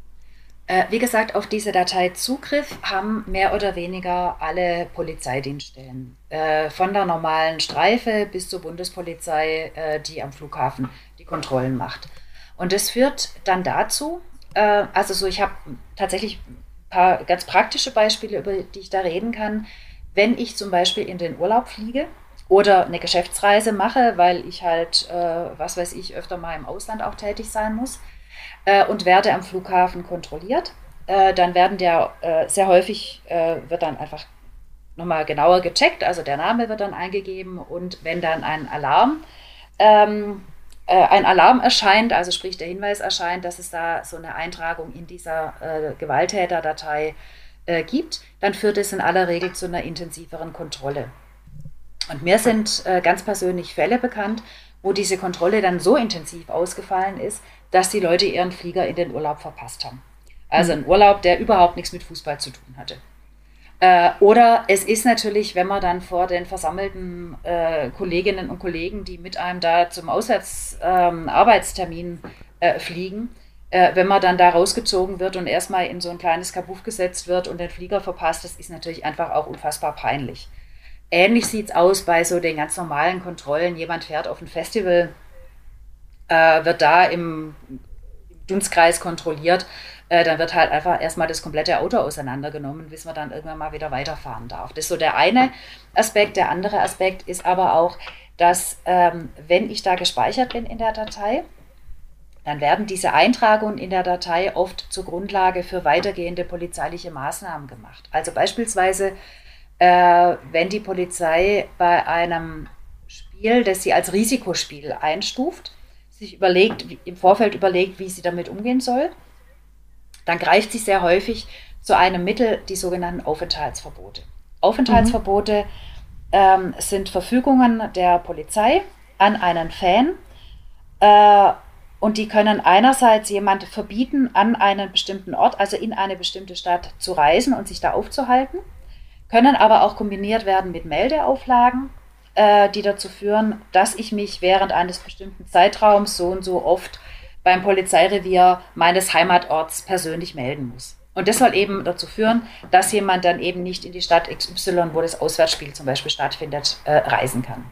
Speaker 3: Äh, wie gesagt, auf diese Datei Zugriff haben mehr oder weniger alle Polizeidienststellen. Äh, von der normalen Streife bis zur Bundespolizei, äh, die am Flughafen die Kontrollen macht. Und das führt dann dazu, äh, also so, ich habe tatsächlich ein paar ganz praktische Beispiele, über die ich da reden kann. Wenn ich zum Beispiel in den Urlaub fliege oder eine Geschäftsreise mache, weil ich halt, äh, was weiß ich, öfter mal im Ausland auch tätig sein muss äh, und werde am Flughafen kontrolliert. Äh, dann werden der äh, sehr häufig, äh, wird dann einfach nochmal genauer gecheckt, also der Name wird dann eingegeben und wenn dann ein Alarm, ähm, äh, ein Alarm erscheint, also sprich der Hinweis erscheint, dass es da so eine Eintragung in dieser äh, Gewalttäterdatei äh, gibt, dann führt es in aller Regel zu einer intensiveren Kontrolle. Und mir sind äh, ganz persönlich Fälle bekannt, wo diese Kontrolle dann so intensiv ausgefallen ist, dass die Leute ihren Flieger in den Urlaub verpasst haben. Also ein Urlaub, der überhaupt nichts mit Fußball zu tun hatte. Äh, oder es ist natürlich, wenn man dann vor den versammelten äh, Kolleginnen und Kollegen, die mit einem da zum Auswärtsarbeitstermin ähm, äh, fliegen, äh, wenn man dann da rausgezogen wird und erstmal in so ein kleines Kabuff gesetzt wird und den Flieger verpasst, das ist natürlich einfach auch unfassbar peinlich. Ähnlich sieht es aus bei so den ganz normalen Kontrollen. Jemand fährt auf ein Festival, äh, wird da im Dunstkreis kontrolliert. Dann wird halt einfach erstmal das komplette Auto auseinandergenommen, bis man dann irgendwann mal wieder weiterfahren darf. Das ist so der eine Aspekt. Der andere Aspekt ist aber auch, dass ähm, wenn ich da gespeichert bin in der Datei, dann werden diese Eintragungen in der Datei oft zur Grundlage für weitergehende polizeiliche Maßnahmen gemacht. Also beispielsweise, äh, wenn die Polizei bei einem Spiel, das sie als Risikospiel einstuft, sich überlegt, im Vorfeld überlegt, wie sie damit umgehen soll, dann greift sie sehr häufig zu einem Mittel, die sogenannten Aufenthaltsverbote. Aufenthaltsverbote mhm. ähm, sind Verfügungen der Polizei an einen Fan äh, und die können einerseits jemand verbieten, an einen bestimmten Ort, also in eine bestimmte Stadt zu reisen und sich da aufzuhalten, können aber auch kombiniert werden mit Meldeauflagen, äh, die dazu führen, dass ich mich während eines bestimmten Zeitraums so und so oft beim Polizeirevier meines Heimatorts persönlich melden muss. Und das soll eben dazu führen, dass jemand dann eben nicht in die Stadt X Y, wo das Auswärtsspiel zum Beispiel stattfindet, äh, reisen kann.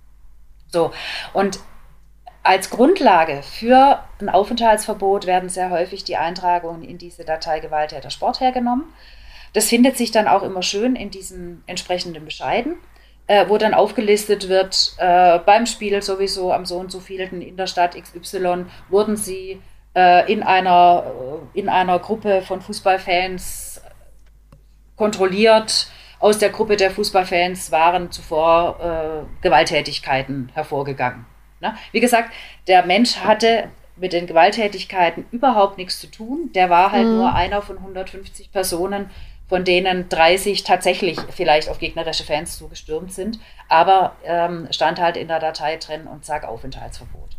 Speaker 3: So, und als Grundlage für ein Aufenthaltsverbot werden sehr häufig die Eintragungen in diese Datei Gewalttäter Sport hergenommen. Das findet sich dann auch immer schön in diesen entsprechenden Bescheiden, Äh, wo dann aufgelistet wird, äh, beim Spiel sowieso am so und so vielten in der Stadt X Y wurden sie äh, in, einer, äh, in einer Gruppe von Fußballfans kontrolliert. Aus der Gruppe der Fußballfans waren zuvor äh, Gewalttätigkeiten hervorgegangen. Ne? Wie gesagt, der Mensch hatte mit den Gewalttätigkeiten überhaupt nichts zu tun. Der war halt mhm. nur einer von hundertfünfzig Personen, von denen dreißig tatsächlich vielleicht auf gegnerische Fans zugestürmt sind, aber ähm, stand halt in der Datei drin und zack, Aufenthaltsverbot.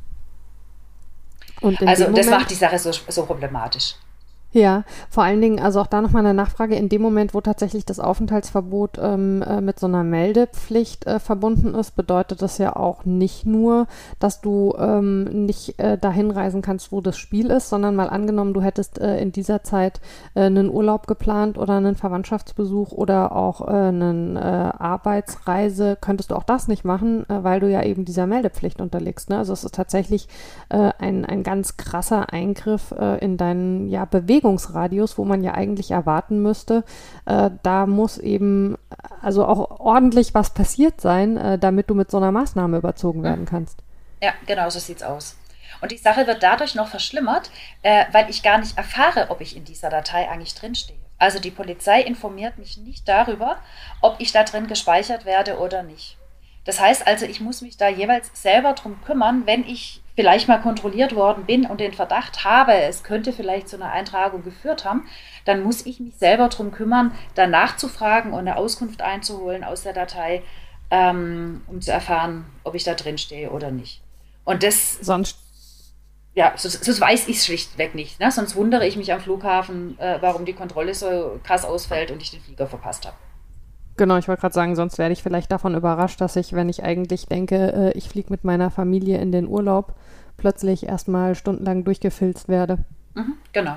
Speaker 3: Und also das macht die Sache so, so problematisch.
Speaker 2: Ja, vor allen Dingen, also auch da nochmal eine Nachfrage, in dem Moment, wo tatsächlich das Aufenthaltsverbot ähm, äh, mit so einer Meldepflicht äh, verbunden ist, bedeutet das ja auch nicht nur, dass du ähm, nicht äh, dahin reisen kannst, wo das Spiel ist, sondern mal angenommen, du hättest äh, in dieser Zeit äh, einen Urlaub geplant oder einen Verwandtschaftsbesuch oder auch äh, eine äh, Arbeitsreise, könntest du auch das nicht machen, äh, weil du ja eben dieser Meldepflicht unterliegst. Ne? Also es ist tatsächlich äh, ein, ein ganz krasser Eingriff äh, in deinen ja, Bewegungsradius, wo man ja eigentlich erwarten müsste, äh, da muss eben also auch ordentlich was passiert sein, äh, damit du mit so einer Maßnahme überzogen werden kannst.
Speaker 3: Ja, genau, so sieht's aus. Und die Sache wird dadurch noch verschlimmert, äh, weil ich gar nicht erfahre, ob ich in dieser Datei eigentlich drinstehe. Also die Polizei informiert mich nicht darüber, ob ich da drin gespeichert werde oder nicht. Das heißt also, ich muss mich da jeweils selber drum kümmern, wenn ich vielleicht mal kontrolliert worden bin und den Verdacht habe, es könnte vielleicht zu einer Eintragung geführt haben, dann muss ich mich selber drum kümmern, danach zu fragen und eine Auskunft einzuholen aus der Datei, ähm, um zu erfahren, ob ich da drin stehe oder nicht. Und das...
Speaker 2: Sonst...
Speaker 3: Ja, sonst, sonst weiß ich es schlichtweg nicht. Ne? Sonst wundere ich mich am Flughafen, äh, warum die Kontrolle so krass ausfällt und ich den Flieger verpasst habe.
Speaker 2: Genau, ich wollte gerade sagen, sonst werde ich vielleicht davon überrascht, dass ich, wenn ich eigentlich denke, ich fliege mit meiner Familie in den Urlaub, plötzlich erstmal stundenlang durchgefilzt werde.
Speaker 3: Mhm, genau.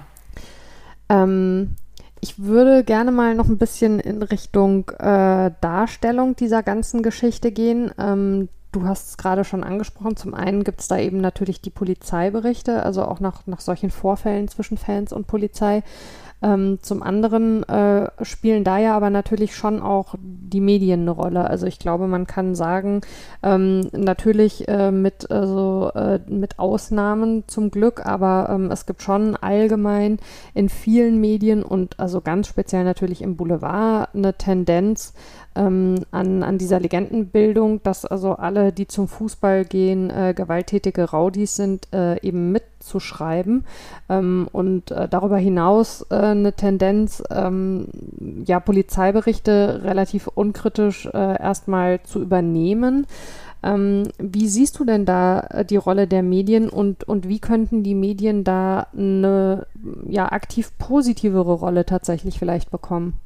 Speaker 2: Ähm, ich würde gerne mal noch ein bisschen in Richtung äh, Darstellung dieser ganzen Geschichte gehen. Ähm, du hast es gerade schon angesprochen. Zum einen gibt es da eben natürlich die Polizeiberichte, also auch nach, nach solchen Vorfällen zwischen Fans und Polizei. Ähm, zum anderen äh, spielen da ja aber natürlich schon auch die Medien eine Rolle. Also ich glaube, man kann sagen, ähm, natürlich äh, mit, also, äh, mit Ausnahmen zum Glück, aber ähm, es gibt schon allgemein in vielen Medien und also ganz speziell natürlich im Boulevard eine Tendenz ähm, an, an dieser Legendenbildung, dass also alle, die zum Fußball gehen, äh, gewalttätige Rowdies sind, äh, eben mitzuschreiben ähm, und äh, darüber hinaus äh, eine Tendenz, ähm, ja, Polizeiberichte relativ unkritisch äh, erstmal zu übernehmen. Ähm, wie siehst du denn da äh, die Rolle der Medien und, und wie könnten die Medien da eine ja, aktiv positivere Rolle tatsächlich vielleicht bekommen?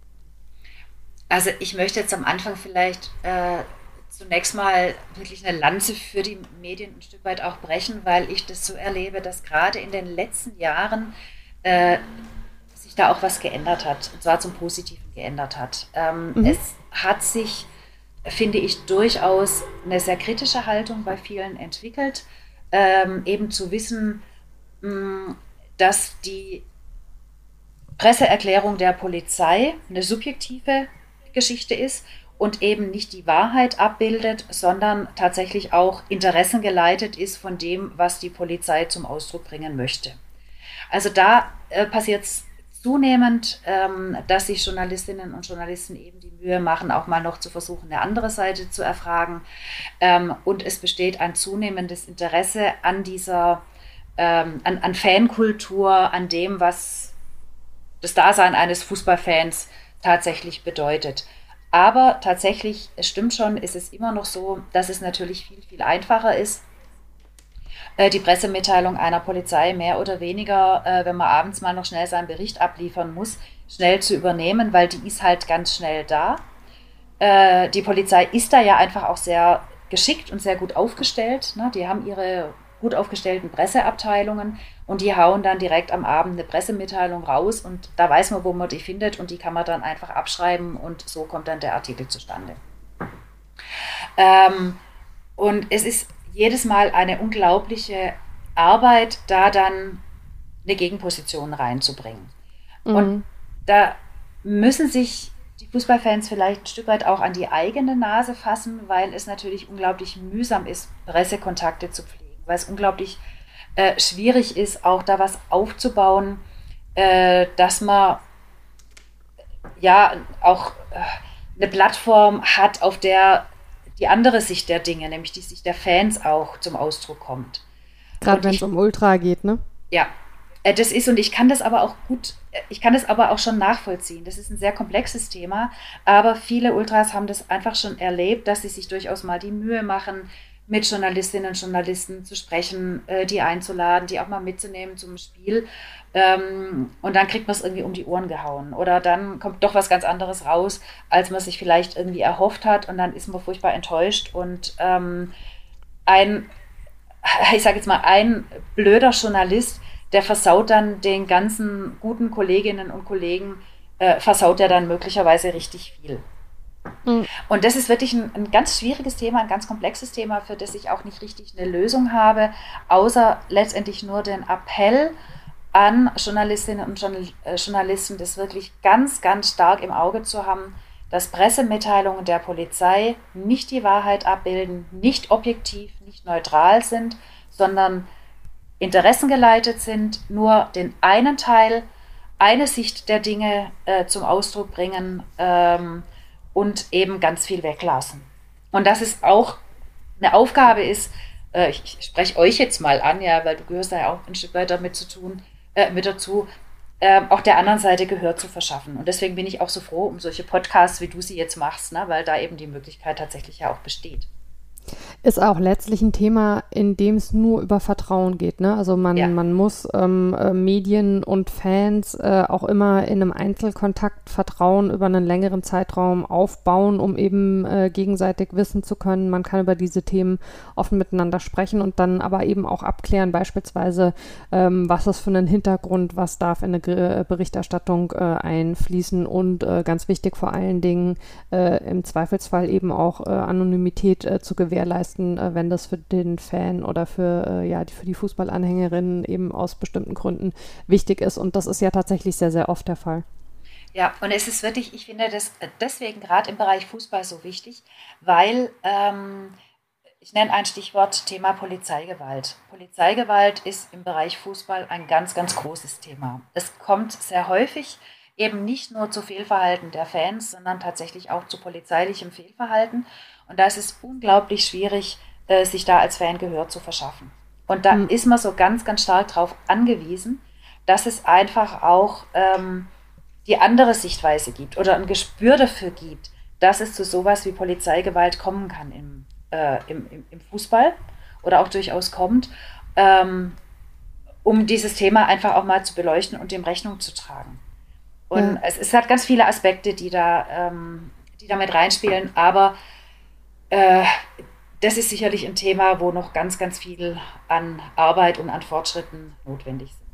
Speaker 3: Also ich möchte jetzt am Anfang vielleicht äh, zunächst mal wirklich eine Lanze für die Medien ein Stück weit auch brechen, weil ich das so erlebe, dass gerade in den letzten Jahren äh, sich da auch was geändert hat, und zwar zum Positiven geändert hat. Ähm, mhm. Es hat sich, finde ich, durchaus eine sehr kritische Haltung bei vielen entwickelt, ähm, eben zu wissen, mh, dass die Presseerklärung der Polizei eine subjektive Geschichte ist und eben nicht die Wahrheit abbildet, sondern tatsächlich auch interessengeleitet ist von dem, was die Polizei zum Ausdruck bringen möchte. Also da äh, passiert es zunehmend, ähm, dass sich Journalistinnen und Journalisten eben die Mühe machen, auch mal noch zu versuchen, eine andere Seite zu erfragen. Ähm, und es besteht ein zunehmendes Interesse an dieser, ähm, an, an Fankultur, an dem, was das Dasein eines Fußballfans tatsächlich bedeutet. Aber tatsächlich, es stimmt schon, ist es immer noch so, dass es natürlich viel, viel einfacher ist, äh, die Pressemitteilung einer Polizei mehr oder weniger, äh, wenn man abends mal noch schnell seinen Bericht abliefern muss, schnell zu übernehmen, weil die ist halt ganz schnell da. Äh, die Polizei ist da ja einfach auch sehr geschickt und sehr gut aufgestellt. Ne? Die haben ihre gut aufgestellten Presseabteilungen und die hauen dann direkt am Abend eine Pressemitteilung raus und da weiß man, wo man die findet und die kann man dann einfach abschreiben und so kommt dann der Artikel zustande. Ähm, und es ist jedes Mal eine unglaubliche Arbeit, da dann eine Gegenposition reinzubringen. Mhm. Und da müssen sich die Fußballfans vielleicht ein Stück weit auch an die eigene Nase fassen, weil es natürlich unglaublich mühsam ist, Pressekontakte zu pflegen. Weil es unglaublich äh, schwierig ist, auch da was aufzubauen, äh, dass man ja auch äh, eine Plattform hat, auf der die andere Sicht der Dinge, nämlich die Sicht der Fans auch zum Ausdruck kommt.
Speaker 2: Gerade wenn es um Ultra geht, ne?
Speaker 3: Ja, äh, das ist, und ich kann das aber auch gut, ich kann das aber auch schon nachvollziehen. Das ist ein sehr komplexes Thema, aber viele Ultras haben das einfach schon erlebt, dass sie sich durchaus mal die Mühe machen, mit Journalistinnen und Journalisten zu sprechen, äh, die einzuladen, die auch mal mitzunehmen zum Spiel. Ähm, und dann kriegt man es irgendwie um die Ohren gehauen. Oder dann kommt doch was ganz anderes raus, als man sich vielleicht irgendwie erhofft hat. Und dann ist man furchtbar enttäuscht. Und ähm, ein, ich sage jetzt mal, ein blöder Journalist, der versaut dann den ganzen guten Kolleginnen und Kollegen, äh, versaut er dann möglicherweise richtig viel. Und das ist wirklich ein, ein ganz schwieriges Thema, ein ganz komplexes Thema, für das ich auch nicht richtig eine Lösung habe, außer letztendlich nur den Appell an Journalistinnen und Journalisten, das wirklich ganz, ganz stark im Auge zu haben, dass Pressemitteilungen der Polizei nicht die Wahrheit abbilden, nicht objektiv, nicht neutral sind, sondern interessengeleitet sind, nur den einen Teil, eine Sicht der Dinge äh, zum Ausdruck bringen, ähm, und eben ganz viel weglassen. Und dass es auch eine Aufgabe ist, äh, ich, ich spreche euch jetzt mal an, ja, weil du gehörst da ja auch ein Stück weit damit zu tun, äh, mit dazu, äh, auch der anderen Seite Gehör zu verschaffen. Und deswegen bin ich auch so froh um solche Podcasts, wie du sie jetzt machst, ne, weil da eben die Möglichkeit tatsächlich ja auch besteht.
Speaker 2: Ist auch letztlich ein Thema, in dem es nur über Vertrauen geht, ne? Also man, ja. man muss ähm, äh, Medien und Fans äh, auch immer in einem Einzelkontakt Vertrauen über einen längeren Zeitraum aufbauen, um eben äh, gegenseitig wissen zu können, man kann über diese Themen offen miteinander sprechen und dann aber eben auch abklären, beispielsweise, ähm, was ist für einen Hintergrund, was darf in eine G- Berichterstattung äh, einfließen und äh, ganz wichtig vor allen Dingen äh, im Zweifelsfall eben auch äh, Anonymität äh, zu gewährleisten. besten, äh, wenn das für den Fan oder für, äh, ja, die, für die Fußballanhängerinnen eben aus bestimmten Gründen wichtig ist. Und das ist ja tatsächlich sehr, sehr oft der Fall.
Speaker 3: Ja, und es ist wirklich, ich finde das deswegen gerade im Bereich Fußball so wichtig, weil ähm, ich nenne ein Stichwort Thema Polizeigewalt. Polizeigewalt ist im Bereich Fußball ein ganz, ganz großes Thema. Es kommt sehr häufig eben nicht nur zu Fehlverhalten der Fans, sondern tatsächlich auch zu polizeilichem Fehlverhalten. Und da ist es unglaublich schwierig, äh, sich da als Fan Gehör zu verschaffen. Und da mhm. ist man so ganz, ganz stark darauf angewiesen, dass es einfach auch ähm, die andere Sichtweise gibt oder ein Gespür dafür gibt, dass es zu sowas wie Polizeigewalt kommen kann im Äh, im, im, im Fußball oder auch durchaus kommt, ähm, um dieses Thema einfach auch mal zu beleuchten und dem Rechnung zu tragen. Und ja. es, es hat ganz viele Aspekte, die da, ähm, die da mit reinspielen, aber äh, das ist sicherlich ein Thema, wo noch ganz, ganz viel an Arbeit und an Fortschritten notwendig sind.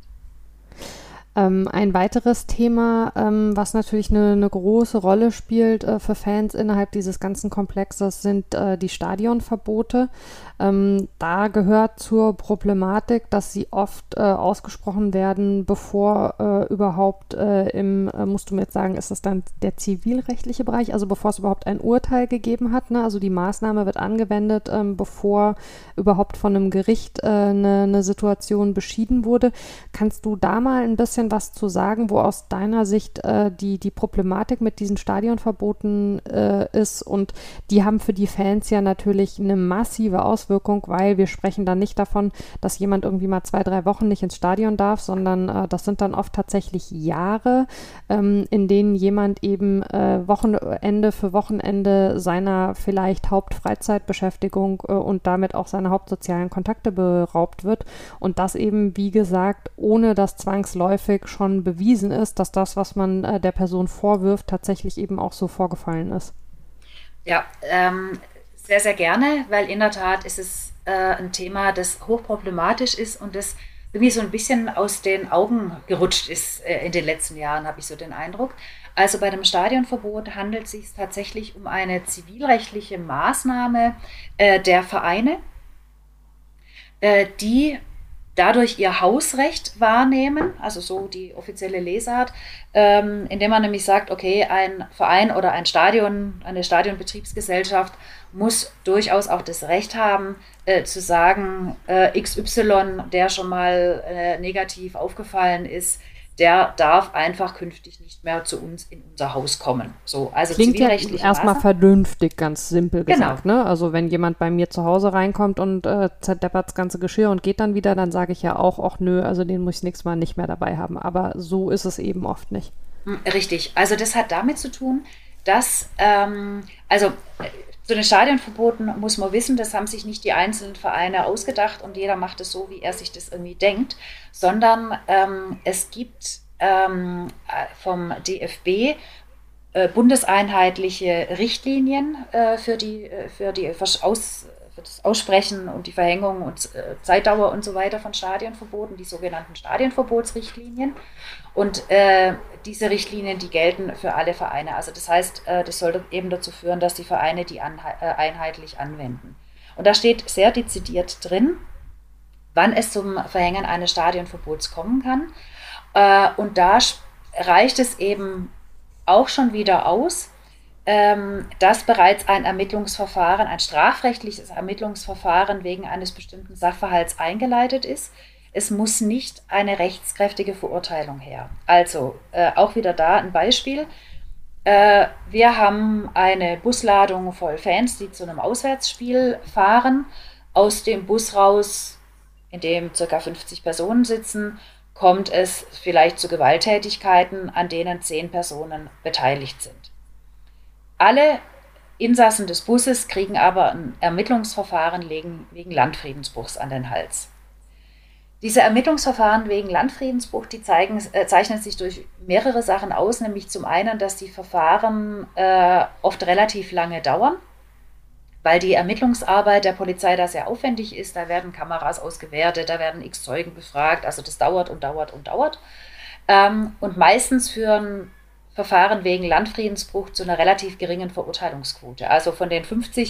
Speaker 2: Ähm, ein weiteres Thema, ähm, was natürlich eine, eine große Rolle spielt äh, für Fans innerhalb dieses ganzen Komplexes, sind äh, die Stadionverbote. Ähm, da gehört zur Problematik, dass sie oft äh, ausgesprochen werden, bevor äh, überhaupt äh, im, äh, musst du mir jetzt sagen, ist das dann der zivilrechtliche Bereich, also bevor es überhaupt ein Urteil gegeben hat, ne? Also die Maßnahme wird angewendet, ähm, bevor überhaupt von einem Gericht äh, eine, eine Situation beschieden wurde. Kannst du da mal ein bisschen was zu sagen, wo aus deiner Sicht äh, die, die Problematik mit diesen Stadionverboten äh, ist? Und die haben für die Fans ja natürlich eine massive Auswirkung, weil wir sprechen dann nicht davon, dass jemand irgendwie mal zwei, drei Wochen nicht ins Stadion darf, sondern äh, das sind dann oft tatsächlich Jahre, ähm, in denen jemand eben äh, Wochenende für Wochenende seiner vielleicht Hauptfreizeitbeschäftigung äh, und damit auch seiner hauptsozialen Kontakte beraubt wird. Und das eben, wie gesagt, ohne dass zwangsläufig schon bewiesen ist, dass das, was man äh, der Person vorwirft, tatsächlich eben auch so vorgefallen ist.
Speaker 3: Ja, ähm, sehr, sehr gerne, weil in der Tat ist es äh, ein Thema, das hochproblematisch ist und das irgendwie so ein bisschen aus den Augen gerutscht ist äh, in den letzten Jahren, habe ich so den Eindruck. Also bei dem Stadionverbot handelt es sich tatsächlich um eine zivilrechtliche Maßnahme äh, der Vereine, äh, die dadurch ihr Hausrecht wahrnehmen, also so die offizielle Lesart, ähm, indem man nämlich sagt, okay, ein Verein oder ein Stadion, eine Stadionbetriebsgesellschaft muss durchaus auch das Recht haben, äh, zu sagen, äh, X Y, der schon mal äh, negativ aufgefallen ist, der darf einfach künftig nicht mehr zu uns in unser Haus kommen. So, also
Speaker 2: klingt ja erstmal vernünftig, ganz simpel gesagt. Genau. Ne? Also wenn jemand bei mir zu Hause reinkommt und äh, zerdeppert das ganze Geschirr und geht dann wieder, dann sage ich ja auch, ach nö, also den muss ich nächstes Mal nicht mehr dabei haben. Aber so ist es eben oft nicht.
Speaker 3: Richtig. Also das hat damit zu tun, dass, ähm, also zu den Stadionverboten muss man wissen, das haben sich nicht die einzelnen Vereine ausgedacht und jeder macht es so, wie er sich das irgendwie denkt, sondern ähm, es gibt ähm, vom D F B äh, bundeseinheitliche Richtlinien äh, für die, für die Aus, für das Aussprechen und die Verhängung und äh, Zeitdauer und so weiter von Stadionverboten, die sogenannten Stadionverbotsrichtlinien. Und äh, diese Richtlinien, die gelten für alle Vereine. Also das heißt, äh, das sollte eben dazu führen, dass die Vereine die anhe- äh, einheitlich anwenden. Und da steht sehr dezidiert drin, wann es zum Verhängen eines Stadionverbots kommen kann. Äh, und da reicht es eben auch schon wieder aus, ähm, dass bereits ein Ermittlungsverfahren, ein strafrechtliches Ermittlungsverfahren wegen eines bestimmten Sachverhalts eingeleitet ist. Es muss nicht eine rechtskräftige Verurteilung her. Also äh, auch wieder da ein Beispiel. Äh, wir haben eine Busladung voll Fans, die zu einem Auswärtsspiel fahren. Aus dem Bus raus, in dem ca. fünfzig Personen sitzen, kommt es vielleicht zu Gewalttätigkeiten, an denen zehn Personen beteiligt sind. Alle Insassen des Busses kriegen aber ein Ermittlungsverfahren wegen, wegen Landfriedensbruchs an den Hals. Diese Ermittlungsverfahren wegen Landfriedensbruch, die zeigen, äh, zeichnen sich durch mehrere Sachen aus, nämlich zum einen, dass die Verfahren äh, oft relativ lange dauern, weil die Ermittlungsarbeit der Polizei da sehr aufwendig ist. Da werden Kameras ausgewertet, da werden x Zeugen befragt, also das dauert und dauert und dauert. Ähm, und meistens führen Verfahren wegen Landfriedensbruch zu einer relativ geringen Verurteilungsquote. Also von den fünfzig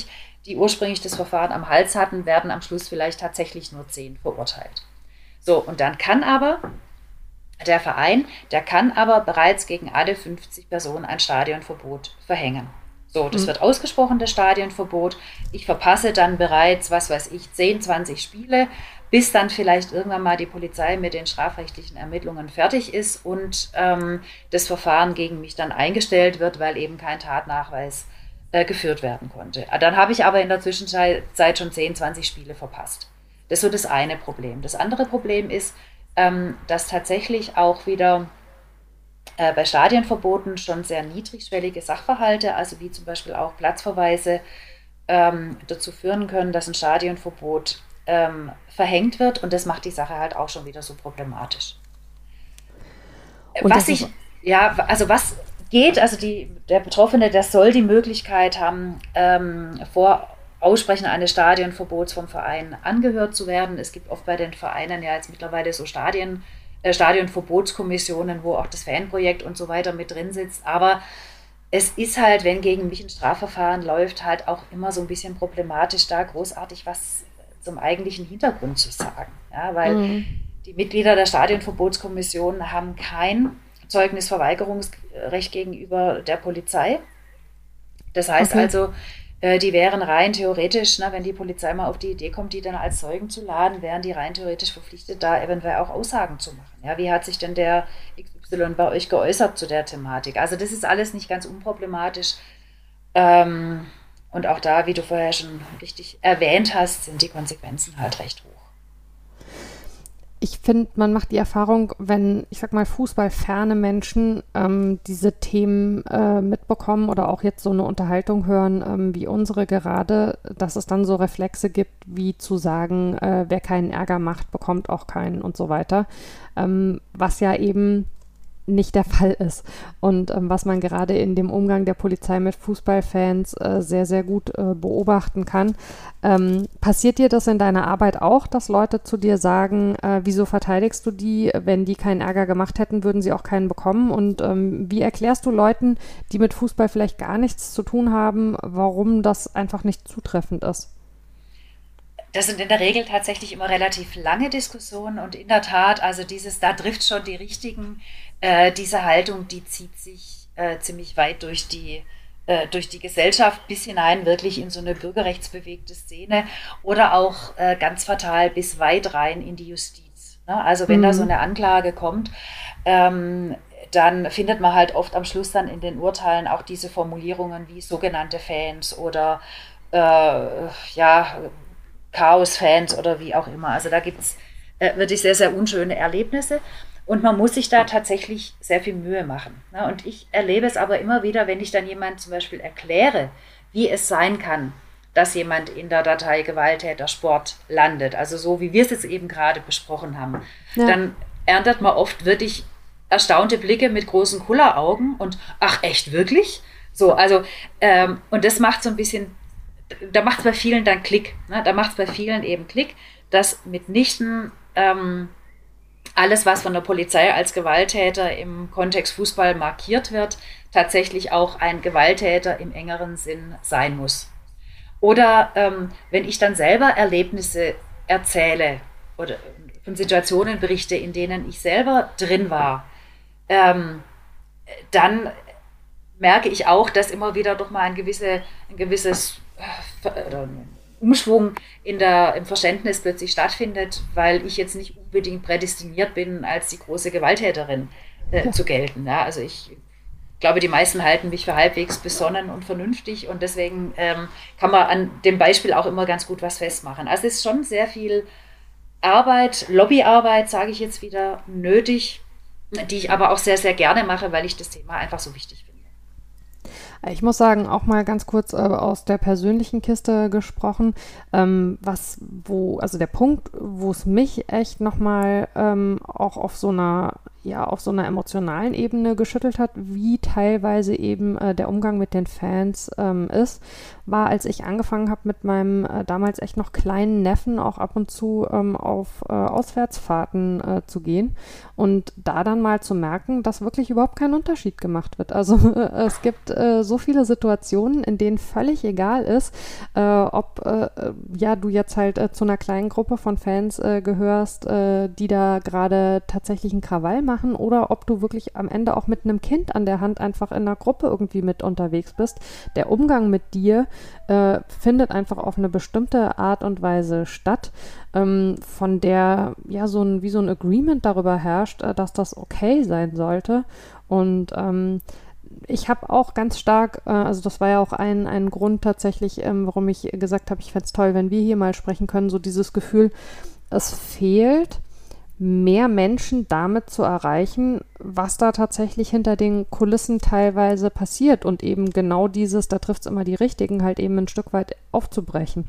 Speaker 3: die ursprünglich das Verfahren am Hals hatten, werden am Schluss vielleicht tatsächlich nur zehn verurteilt. So, und dann kann aber der Verein, der kann aber bereits gegen alle fünfzig Personen ein Stadionverbot verhängen. So, das mhm. wird ausgesprochen, das Stadionverbot. Ich verpasse dann bereits, was weiß ich, zehn, zwanzig Spiele, bis dann vielleicht irgendwann mal die Polizei mit den strafrechtlichen Ermittlungen fertig ist und ähm, das Verfahren gegen mich dann eingestellt wird, weil eben kein Tatnachweis äh, geführt werden konnte. Dann habe ich aber in der Zwischenzeit schon zehn, zwanzig Spiele verpasst. Das ist so das eine Problem. Das andere Problem ist, ähm, dass tatsächlich auch wieder äh, bei Stadionverboten schon sehr niedrigschwellige Sachverhalte, also wie zum Beispiel auch Platzverweise, ähm, dazu führen können, dass ein Stadionverbot ähm, verhängt wird, und das macht die Sache halt auch schon wieder so problematisch. Und was ich, ja, also was geht, also die, der Betroffene, der soll die Möglichkeit haben, ähm, vor Aussprechen eines Stadionverbots vom Verein angehört zu werden. Es gibt oft bei den Vereinen ja jetzt mittlerweile so Stadien, äh, Stadionverbotskommissionen, wo auch das Fanprojekt und so weiter mit drin sitzt, aber es ist halt, wenn gegen mich ein Strafverfahren läuft, halt auch immer so ein bisschen problematisch, da großartig was zum eigentlichen Hintergrund zu sagen. Ja, weil mhm. die Mitglieder der Stadionverbotskommission haben kein Zeugnisverweigerungsrecht gegenüber der Polizei. Das heißt okay. also, äh, die wären rein theoretisch, na, wenn die Polizei mal auf die Idee kommt, die dann als Zeugen zu laden, wären die rein theoretisch verpflichtet, da eventuell auch Aussagen zu machen. Ja, wie hat sich denn der X Y bei euch geäußert zu der Thematik? Also das ist alles nicht ganz unproblematisch. Ähm, Und auch da, wie du vorher schon richtig erwähnt hast, sind die Konsequenzen halt recht hoch.
Speaker 2: Ich finde, man macht die Erfahrung, wenn, ich sag mal, fußballferne Menschen ähm, diese Themen äh, mitbekommen oder auch jetzt so eine Unterhaltung hören, ähm, wie unsere gerade, dass es dann so Reflexe gibt, wie zu sagen, äh, wer keinen Ärger macht, bekommt auch keinen und so weiter. Ähm, was ja eben nicht der Fall ist. Und ähm, was man gerade in dem Umgang der Polizei mit Fußballfans äh, sehr, sehr gut äh, beobachten kann. Ähm, passiert dir das in deiner Arbeit auch, dass Leute zu dir sagen, äh, wieso verteidigst du die? Wenn die keinen Ärger gemacht hätten, würden sie auch keinen bekommen. Und ähm, wie erklärst du Leuten, die mit Fußball vielleicht gar nichts zu tun haben, warum das einfach nicht zutreffend ist?
Speaker 3: Das sind in der Regel tatsächlich immer relativ lange Diskussionen, und in der Tat, also dieses, da trifft schon die Richtigen, äh, diese Haltung, die zieht sich äh, ziemlich weit durch die, äh, durch die Gesellschaft bis hinein wirklich in so eine bürgerrechtsbewegte Szene oder auch äh, ganz fatal bis weit rein in die Justiz. Ne? Also wenn mhm. da so eine Anklage kommt, ähm, dann findet man halt oft am Schluss dann in den Urteilen auch diese Formulierungen wie sogenannte Fans oder äh, ja, Chaos-Fans oder wie auch immer. Also da gibt es äh, wirklich sehr, sehr unschöne Erlebnisse, und man muss sich da tatsächlich sehr viel Mühe machen. Ne? Und ich erlebe es aber immer wieder, wenn ich dann jemand zum Beispiel erkläre, wie es sein kann, dass jemand in der Datei Gewalttätersport landet, also so wie wir es jetzt eben gerade besprochen haben, ja. dann erntet man oft wirklich erstaunte Blicke mit großen Kulleraugen und ach, echt, wirklich? So, also, ähm, und das macht so ein bisschen, da macht es bei vielen dann Klick. Ne? Da macht es bei vielen eben Klick, dass mitnichten ähm, alles, was von der Polizei als Gewalttäter im Kontext Fußball markiert wird, tatsächlich auch ein Gewalttäter im engeren Sinn sein muss. Oder ähm, wenn ich dann selber Erlebnisse erzähle oder von Situationen berichte, in denen ich selber drin war, ähm, dann merke ich auch, dass immer wieder doch mal ein, gewisse, ein gewisses oder Umschwung in der, im Verständnis plötzlich stattfindet, weil ich jetzt nicht unbedingt prädestiniert bin, als die große Gewalttäterin äh, ja. zu gelten. Ja, also ich glaube, die meisten halten mich für halbwegs besonnen und vernünftig, und deswegen ähm, kann man an dem Beispiel auch immer ganz gut was festmachen. Also es ist schon sehr viel Arbeit, Lobbyarbeit, sage ich jetzt wieder, nötig, die ich aber auch sehr, sehr gerne mache, weil ich das Thema einfach so wichtig finde.
Speaker 2: Ich muss sagen, auch mal ganz kurz äh, aus der persönlichen Kiste gesprochen, ähm, was, wo, also der Punkt, wo es mich echt nochmal ähm, auch auf so einer ja auf so einer emotionalen Ebene geschüttelt hat, wie teilweise eben äh, der Umgang mit den Fans ähm, ist, war, als ich angefangen habe mit meinem äh, damals echt noch kleinen Neffen auch ab und zu ähm, auf äh, Auswärtsfahrten äh, zu gehen und da dann mal zu merken, dass wirklich überhaupt kein Unterschied gemacht wird. Also äh, es gibt äh, so viele Situationen, in denen völlig egal ist, äh, ob äh, ja du jetzt halt äh, zu einer kleinen Gruppe von Fans äh, gehörst, äh, die da gerade tatsächlich einen Krawall machen oder ob du wirklich am Ende auch mit einem Kind an der Hand einfach in einer Gruppe irgendwie mit unterwegs bist. Der Umgang mit dir äh, findet einfach auf eine bestimmte Art und Weise statt, ähm, von der ja so ein, wie so ein Agreement darüber herrscht, äh, dass das okay sein sollte. Und ähm, ich habe auch ganz stark, äh, also das war ja auch ein, ein Grund tatsächlich, ähm, warum ich gesagt habe, ich fände es toll, wenn wir hier mal sprechen können, so dieses Gefühl, es fehlt, mehr Menschen damit zu erreichen, was da tatsächlich hinter den Kulissen teilweise passiert und eben genau dieses, da trifft es immer die Richtigen, halt eben ein Stück weit aufzubrechen.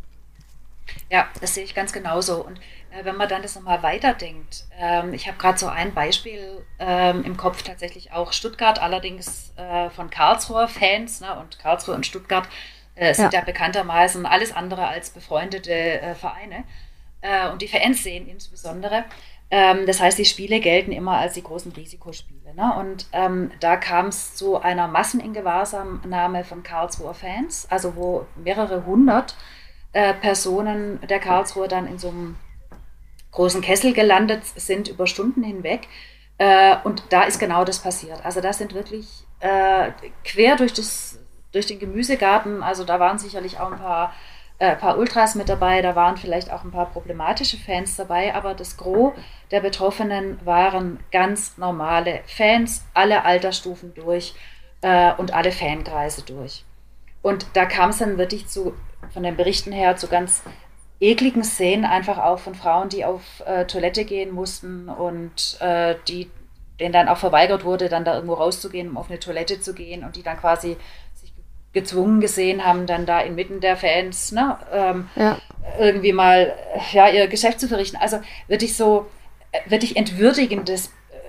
Speaker 3: Ja, das sehe ich ganz genauso. Und äh, wenn man dann das nochmal weiterdenkt, ähm, ich habe gerade so ein Beispiel ähm, im Kopf, tatsächlich auch Stuttgart, allerdings äh, von Karlsruher Fans, ne, und Karlsruhe und Stuttgart äh, sind ja. ja bekanntermaßen alles andere als befreundete äh, Vereine äh, und die Fans sehen insbesondere. Ähm, das heißt, die Spiele gelten immer als die großen Risikospiele. Ne? Und ähm, da kam es zu einer Masseningewahrsamnahme von Karlsruher Fans, also wo mehrere hundert äh, Personen der Karlsruher dann in so einem großen Kessel gelandet sind über Stunden hinweg. Äh, und da ist genau das passiert. Also das sind wirklich äh, quer durch, das, durch den Gemüsegarten, also da waren sicherlich auch ein paar Ein paar Ultras mit dabei, da waren vielleicht auch ein paar problematische Fans dabei, aber das Gros der Betroffenen waren ganz normale Fans, alle Altersstufen durch äh, und alle Fankreise durch. Und da kam es dann wirklich zu, von den Berichten her, zu ganz ekligen Szenen, einfach auch von Frauen, die auf äh, Toilette gehen mussten und äh, die, denen dann auch verweigert wurde, dann da irgendwo rauszugehen, um auf eine Toilette zu gehen und die dann quasi gezwungen gesehen haben, dann da inmitten der Fans ne, ähm, ja. irgendwie mal ja, ihr Geschäft zu verrichten. Also wirklich so, wirklich entwürdigendes,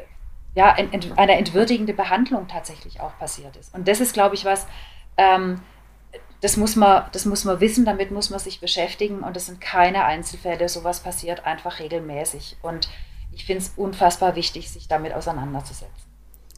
Speaker 3: ja, ent, eine entwürdigende Behandlung tatsächlich auch passiert ist. Und das ist, glaube ich, was, ähm, das muss man, das muss man wissen, damit muss man sich beschäftigen und das sind keine Einzelfälle, sowas passiert einfach regelmäßig. Und ich finde es unfassbar wichtig, sich damit auseinanderzusetzen.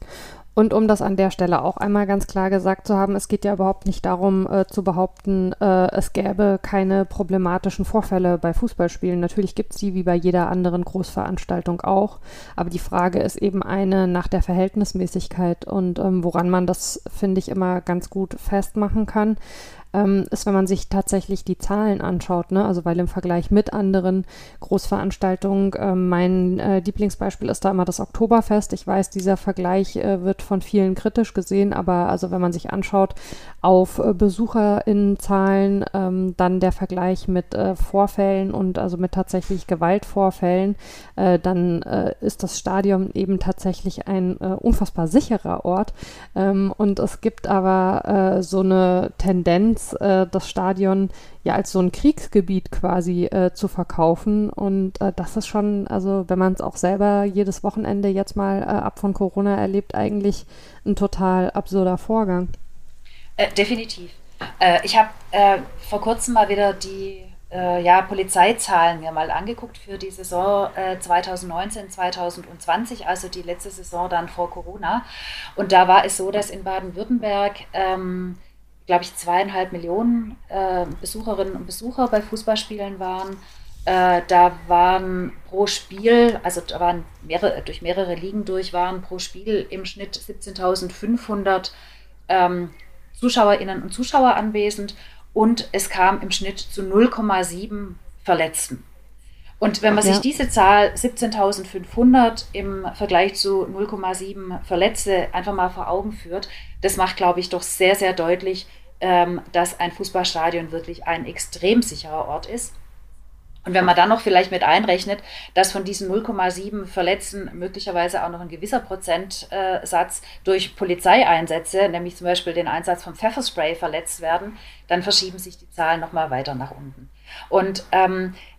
Speaker 2: Und um das an der Stelle auch einmal ganz klar gesagt zu haben, es geht ja überhaupt nicht darum äh, zu behaupten, äh, es gäbe keine problematischen Vorfälle bei Fußballspielen. Natürlich gibt es die wie bei jeder anderen Großveranstaltung auch. Aber die Frage ist eben eine nach der Verhältnismäßigkeit und ähm, woran man das, finde ich, immer ganz gut festmachen kann. Ähm, ist, wenn man sich tatsächlich die Zahlen anschaut, ne? Also weil im Vergleich mit anderen Großveranstaltungen, äh, mein äh, Lieblingsbeispiel ist da immer das Oktoberfest. Ich weiß, dieser Vergleich äh, wird von vielen kritisch gesehen, aber also wenn man sich anschaut auf äh, BesucherInnenzahlen, ähm, dann der Vergleich mit äh, Vorfällen und also mit tatsächlich Gewaltvorfällen, äh, dann äh, ist das Stadion eben tatsächlich ein äh, unfassbar sicherer Ort. Ähm, und es gibt aber äh, so eine Tendenz, das Stadion ja als so ein Kriegsgebiet quasi äh, zu verkaufen und äh, das ist schon, also wenn man es auch selber jedes Wochenende jetzt mal äh, ab von Corona erlebt, eigentlich ein total absurder Vorgang.
Speaker 3: Äh, definitiv. Äh, ich habe äh, vor kurzem mal wieder die äh, ja, Polizeizahlen mir mal angeguckt für die Saison äh, zwanzig neunzehn zwanzig zwanzig, also die letzte Saison dann vor Corona und da war es so, dass in Baden-Württemberg ähm, glaube ich, zweieinhalb Millionen äh, Besucherinnen und Besucher bei Fußballspielen waren. Äh, da waren pro Spiel, also da waren mehrere, durch mehrere Ligen durch, waren pro Spiel im Schnitt siebzehntausendfünfhundert ähm, ZuschauerInnen und Zuschauer anwesend und es kam im Schnitt zu null Komma sieben Verletzten. Und wenn man ja. sich diese Zahl siebzehntausendfünfhundert im Vergleich zu null Komma sieben Verletzte einfach mal vor Augen führt, das macht, glaube ich, doch sehr, sehr deutlich, ähm, dass ein Fußballstadion wirklich ein extrem sicherer Ort ist. Und wenn man dann noch vielleicht mit einrechnet, dass von diesen null Komma sieben Verletzten möglicherweise auch noch ein gewisser Prozentsatz durch Polizeieinsätze, nämlich zum Beispiel den Einsatz von Pfefferspray, verletzt werden, dann verschieben sich die Zahlen nochmal weiter nach unten. Und ähm,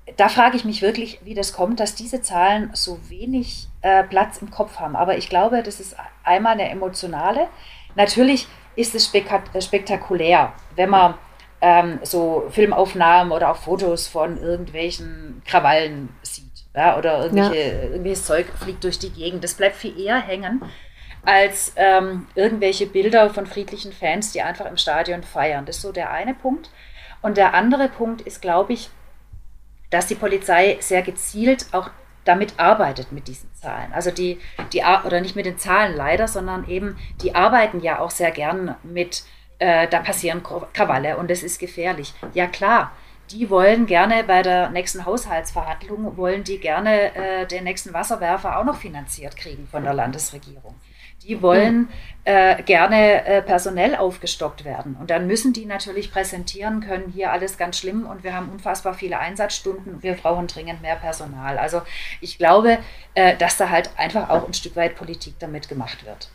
Speaker 3: da frage ich mich wirklich, wie das kommt, dass diese Zahlen so wenig äh, Platz im Kopf haben. Aber ich glaube, das ist einmal eine emotionale. Natürlich ist es spek- spektakulär, wenn man ähm, so Filmaufnahmen oder auch Fotos von irgendwelchen Krawallen sieht. Ja, oder irgendwelche, ja. irgendwelches Zeug fliegt durch die Gegend. Das bleibt viel eher hängen als ähm, irgendwelche Bilder von friedlichen Fans, die einfach im Stadion feiern. Das ist so der eine Punkt. Und der andere Punkt ist, glaube ich, dass die Polizei sehr gezielt auch damit arbeitet mit diesen Zahlen. Also die, die oder nicht mit den Zahlen leider, sondern eben, die arbeiten ja auch sehr gern mit, äh, da passieren Krawalle und es ist gefährlich. Ja klar, die wollen gerne bei der nächsten Haushaltsverhandlung, wollen die gerne äh, den nächsten Wasserwerfer auch noch finanziert kriegen von der Landesregierung. Die wollen äh, gerne äh, personell aufgestockt werden. Und dann müssen die natürlich präsentieren können, hier alles ganz schlimm und wir haben unfassbar viele Einsatzstunden und wir brauchen dringend mehr Personal. Also ich glaube, äh, dass da halt einfach auch ein Stück weit Politik damit gemacht wird.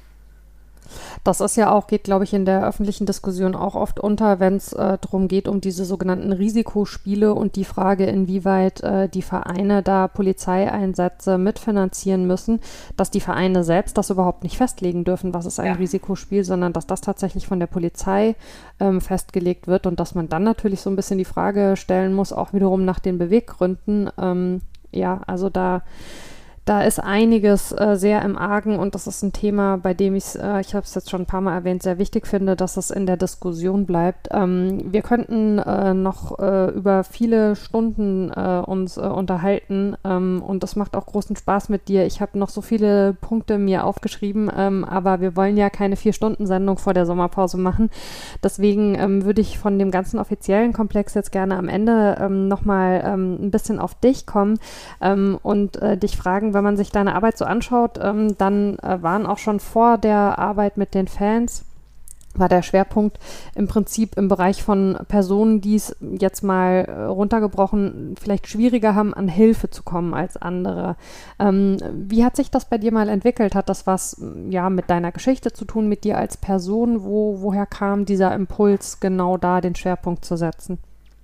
Speaker 2: Das ist ja auch, geht, glaube ich, in der öffentlichen Diskussion auch oft unter, wenn es äh, darum geht, um diese sogenannten Risikospiele und die Frage, inwieweit äh, die Vereine da Polizeieinsätze mitfinanzieren müssen, dass die Vereine selbst das überhaupt nicht festlegen dürfen, was ist ein ja. Risikospiel, sondern dass das tatsächlich von der Polizei ähm, festgelegt wird und dass man dann natürlich so ein bisschen die Frage stellen muss, auch wiederum nach den Beweggründen. Ähm, ja, also da Da ist einiges äh, sehr im Argen und das ist ein Thema, bei dem ich, äh, ich habe es jetzt schon ein paar Mal erwähnt, sehr wichtig finde, dass es in der Diskussion bleibt. Ähm, wir könnten äh, noch äh, über viele Stunden äh, uns äh, unterhalten ähm, und das macht auch großen Spaß mit dir. Ich habe noch so viele Punkte mir aufgeschrieben, ähm, aber wir wollen ja keine Vier-Stunden-Sendung vor der Sommerpause machen. Deswegen ähm, würde ich von dem ganzen offiziellen Komplex jetzt gerne am Ende ähm, nochmal ähm, ein bisschen auf dich kommen ähm, und äh, dich fragen, wenn man sich deine Arbeit so anschaut, ähm, dann äh, waren auch schon vor der Arbeit mit den Fans, war der Schwerpunkt im Prinzip im Bereich von Personen, die es jetzt mal äh, runtergebrochen vielleicht schwieriger haben, an Hilfe zu kommen als andere. Ähm, wie hat sich das bei dir mal entwickelt? Hat das was ja mit deiner Geschichte zu tun, mit dir als Person? Wo, woher kam dieser Impuls, genau da den Schwerpunkt zu setzen?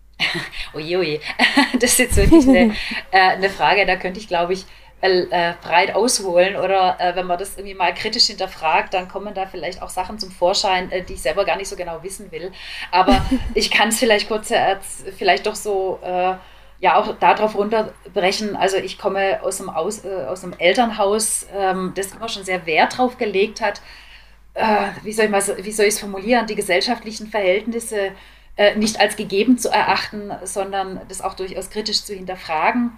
Speaker 3: Uiui, das ist jetzt wirklich eine, äh, eine Frage, da könnte ich, glaube ich, Äh, breit ausholen oder äh, wenn man das irgendwie mal kritisch hinterfragt, dann kommen da vielleicht auch Sachen zum Vorschein, äh, die ich selber gar nicht so genau wissen will. Aber ich kann es vielleicht kurz äh, vielleicht doch so äh, ja auch darauf runterbrechen. Also ich komme aus einem, aus, äh, aus einem Elternhaus, ähm, das immer schon sehr Wert drauf gelegt hat, äh, wie soll ich mal, wie soll ich es formulieren, die gesellschaftlichen Verhältnisse äh, nicht als gegeben zu erachten, sondern das auch durchaus kritisch zu hinterfragen.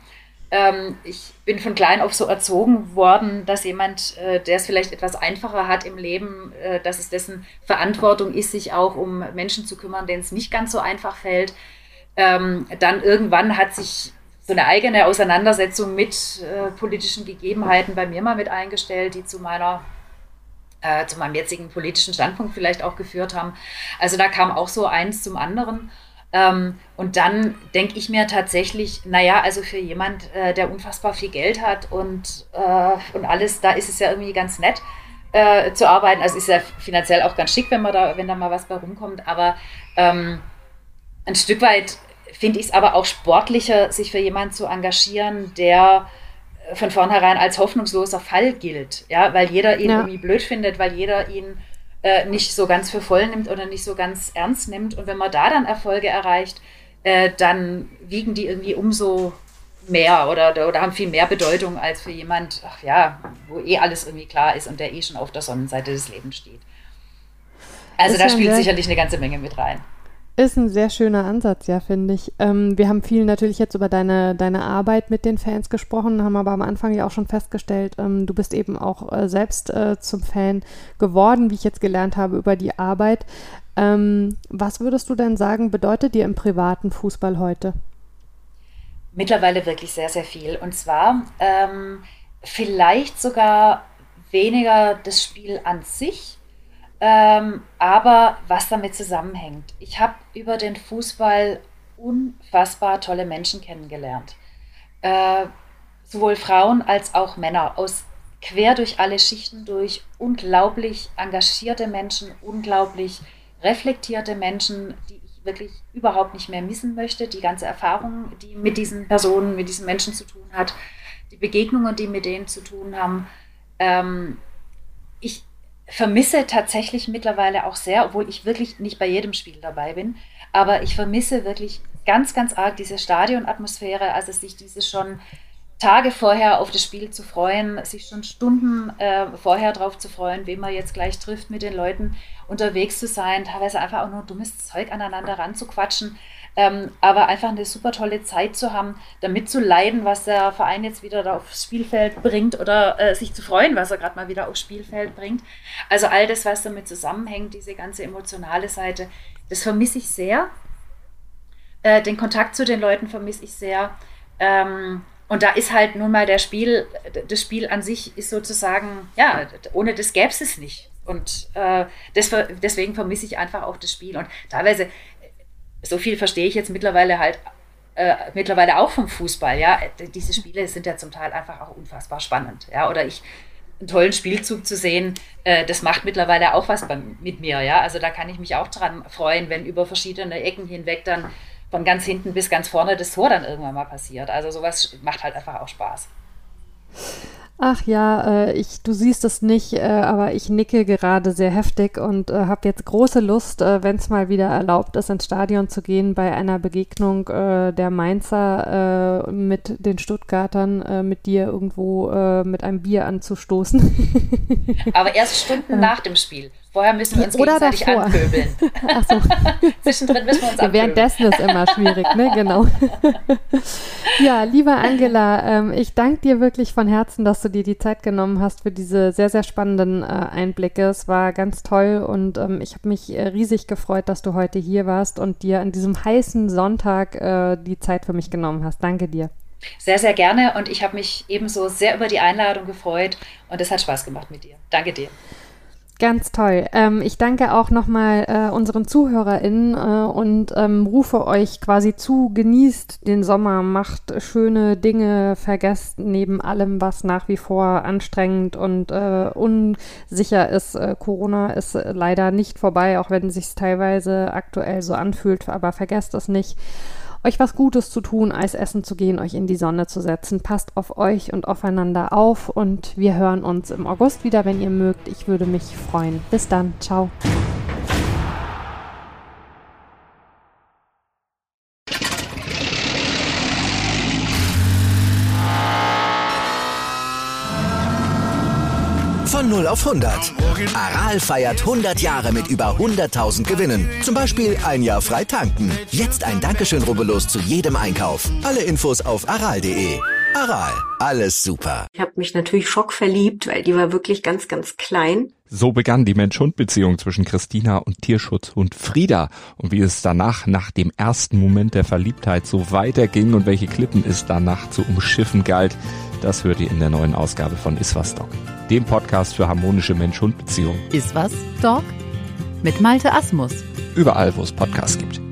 Speaker 3: Ich bin von klein auf so erzogen worden, dass jemand, der es vielleicht etwas einfacher hat im Leben, dass es dessen Verantwortung ist, sich auch um Menschen zu kümmern, denen es nicht ganz so einfach fällt. Dann irgendwann hat sich so eine eigene Auseinandersetzung mit politischen Gegebenheiten bei mir mal mit eingestellt, die zu meiner zu meinem jetzigen politischen Standpunkt vielleicht auch geführt haben. Also da kam auch so eins zum anderen. Ähm, und dann denke ich mir tatsächlich, naja, also für jemand, äh, der unfassbar viel Geld hat und, äh, und alles, da ist es ja irgendwie ganz nett äh, zu arbeiten. Also ist ja finanziell auch ganz schick, wenn man da, wenn da mal was bei rumkommt. Aber ähm, ein Stück weit finde ich es aber auch sportlicher, sich für jemanden zu engagieren, der von vornherein als hoffnungsloser Fall gilt. Ja, weil jeder ihn ja. irgendwie blöd findet, weil jeder ihn Äh, nicht so ganz für voll nimmt oder nicht so ganz ernst nimmt. Und wenn man da dann Erfolge erreicht, äh, dann wiegen die irgendwie umso mehr oder, oder haben viel mehr Bedeutung als für jemand, ach ja, wo eh alles irgendwie klar ist und der eh schon auf der Sonnenseite des Lebens steht. Also da spielt sicherlich eine ganze Menge mit rein.
Speaker 2: Ist ein sehr schöner Ansatz, ja, finde ich. Ähm, wir haben viel natürlich jetzt über deine, deine Arbeit mit den Fans gesprochen, haben aber am Anfang ja auch schon festgestellt, ähm, du bist eben auch äh, selbst äh, zum Fan geworden, wie ich jetzt gelernt habe, über die Arbeit. Ähm, was würdest du denn sagen, bedeutet dir im privaten Fußball heute?
Speaker 3: Mittlerweile wirklich sehr, sehr viel. Und zwar ähm, vielleicht sogar weniger das Spiel an sich, Ähm, aber was damit zusammenhängt. Ich habe über den Fußball unfassbar tolle Menschen kennengelernt. Äh, sowohl Frauen als auch Männer, aus quer durch alle Schichten durch, unglaublich engagierte Menschen, unglaublich reflektierte Menschen, die ich wirklich überhaupt nicht mehr missen möchte. Die ganze Erfahrung, die mit diesen Personen, mit diesen Menschen zu tun hat, die Begegnungen, die mit denen zu tun haben. Ähm, ich vermisse tatsächlich mittlerweile auch sehr, obwohl ich wirklich nicht bei jedem Spiel dabei bin, aber ich vermisse wirklich ganz, ganz arg diese Stadionatmosphäre, also sich diese schon Tage vorher auf das Spiel zu freuen, sich schon Stunden äh, vorher drauf zu freuen, wen man jetzt gleich trifft, mit den Leuten unterwegs zu sein, teilweise einfach auch nur dummes Zeug aneinander ranzuquatschen, ähm, aber einfach eine super tolle Zeit zu haben, damit zu leiden, was der Verein jetzt wieder da aufs Spielfeld bringt oder äh, sich zu freuen, was er gerade mal wieder aufs Spielfeld bringt. Also all das, was damit zusammenhängt, diese ganze emotionale Seite, das vermisse ich sehr. Äh, den Kontakt zu den Leuten vermisse ich sehr. Ähm, Und da ist halt nun mal der Spiel, das Spiel an sich ist sozusagen, ja, ohne das gäbe es es nicht. Und äh, das, deswegen vermisse ich einfach auch das Spiel. Und teilweise, so viel verstehe ich jetzt mittlerweile halt, äh, mittlerweile auch vom Fußball, ja. Diese Spiele sind ja zum Teil einfach auch unfassbar spannend, ja. Oder ich, einen tollen Spielzug zu sehen, äh, das macht mittlerweile auch was bei, mit mir, ja. Also da kann ich mich auch dran freuen, wenn über verschiedene Ecken hinweg dann von ganz hinten bis ganz vorne das Tor dann irgendwann mal passiert. Also sowas macht halt einfach auch Spaß.
Speaker 2: Ach ja, äh, ich, du siehst es nicht, äh, aber ich nicke gerade sehr heftig und äh, habe jetzt große Lust, äh, wenn es mal wieder erlaubt ist, ins Stadion zu gehen, bei einer Begegnung äh, der Mainzer äh, mit den Stuttgartern, äh, mit dir irgendwo äh, mit einem Bier anzustoßen.
Speaker 3: Aber erst Stunden nach dem Spiel. Vorher müssen wir uns
Speaker 2: Oder
Speaker 3: gegenseitig
Speaker 2: davor.
Speaker 3: Anpöbeln.
Speaker 2: Ach so.
Speaker 3: Zwischendrin müssen wir uns anpöbeln.
Speaker 2: Währenddessen ist immer schwierig, ne? Genau. Ja, liebe Angela, ähm, ich danke dir wirklich von Herzen, dass du dir die Zeit genommen hast für diese sehr, sehr spannenden äh, Einblicke. Es war ganz toll und ähm, ich habe mich äh, riesig gefreut, dass du heute hier warst und dir an diesem heißen Sonntag äh, die Zeit für mich genommen hast. Danke dir.
Speaker 3: Sehr, sehr gerne und ich habe mich ebenso sehr über die Einladung gefreut und es hat Spaß gemacht mit dir. Danke dir.
Speaker 2: Ganz toll. Ähm, ich danke auch nochmal äh, unseren ZuhörerInnen äh, und ähm, rufe euch quasi zu, genießt den Sommer, macht schöne Dinge, vergesst neben allem, was nach wie vor anstrengend und äh, unsicher ist. Äh, Corona ist äh, leider nicht vorbei, auch wenn es sich teilweise aktuell so anfühlt, aber vergesst es nicht. Euch was Gutes zu tun, Eis essen zu gehen, euch in die Sonne zu setzen. Passt auf euch und aufeinander auf und wir hören uns im August wieder, wenn ihr mögt. Ich würde mich freuen. Bis dann. Ciao.
Speaker 1: Von null auf hundert. Aral feiert hundert Jahre mit über hunderttausend Gewinnen. Zum Beispiel ein Jahr frei tanken. Jetzt ein Dankeschön, rubbellos zu jedem Einkauf. Alle Infos auf aral punkt de. Aral, alles super.
Speaker 4: Ich habe mich natürlich schockverliebt, weil die war wirklich ganz, ganz klein.
Speaker 5: So begann die Mensch-Hund-Beziehung zwischen Christina und Tierschutzhund Frieda. Und wie es danach, nach dem ersten Moment der Verliebtheit, so weiterging und welche Klippen es danach zu umschiffen galt, das hört ihr in der neuen Ausgabe von Iswas Dog, dem Podcast für harmonische Mensch-Hund-Beziehungen.
Speaker 6: Iswas Dog? Mit Malte Asmus.
Speaker 5: Überall, wo es Podcasts gibt.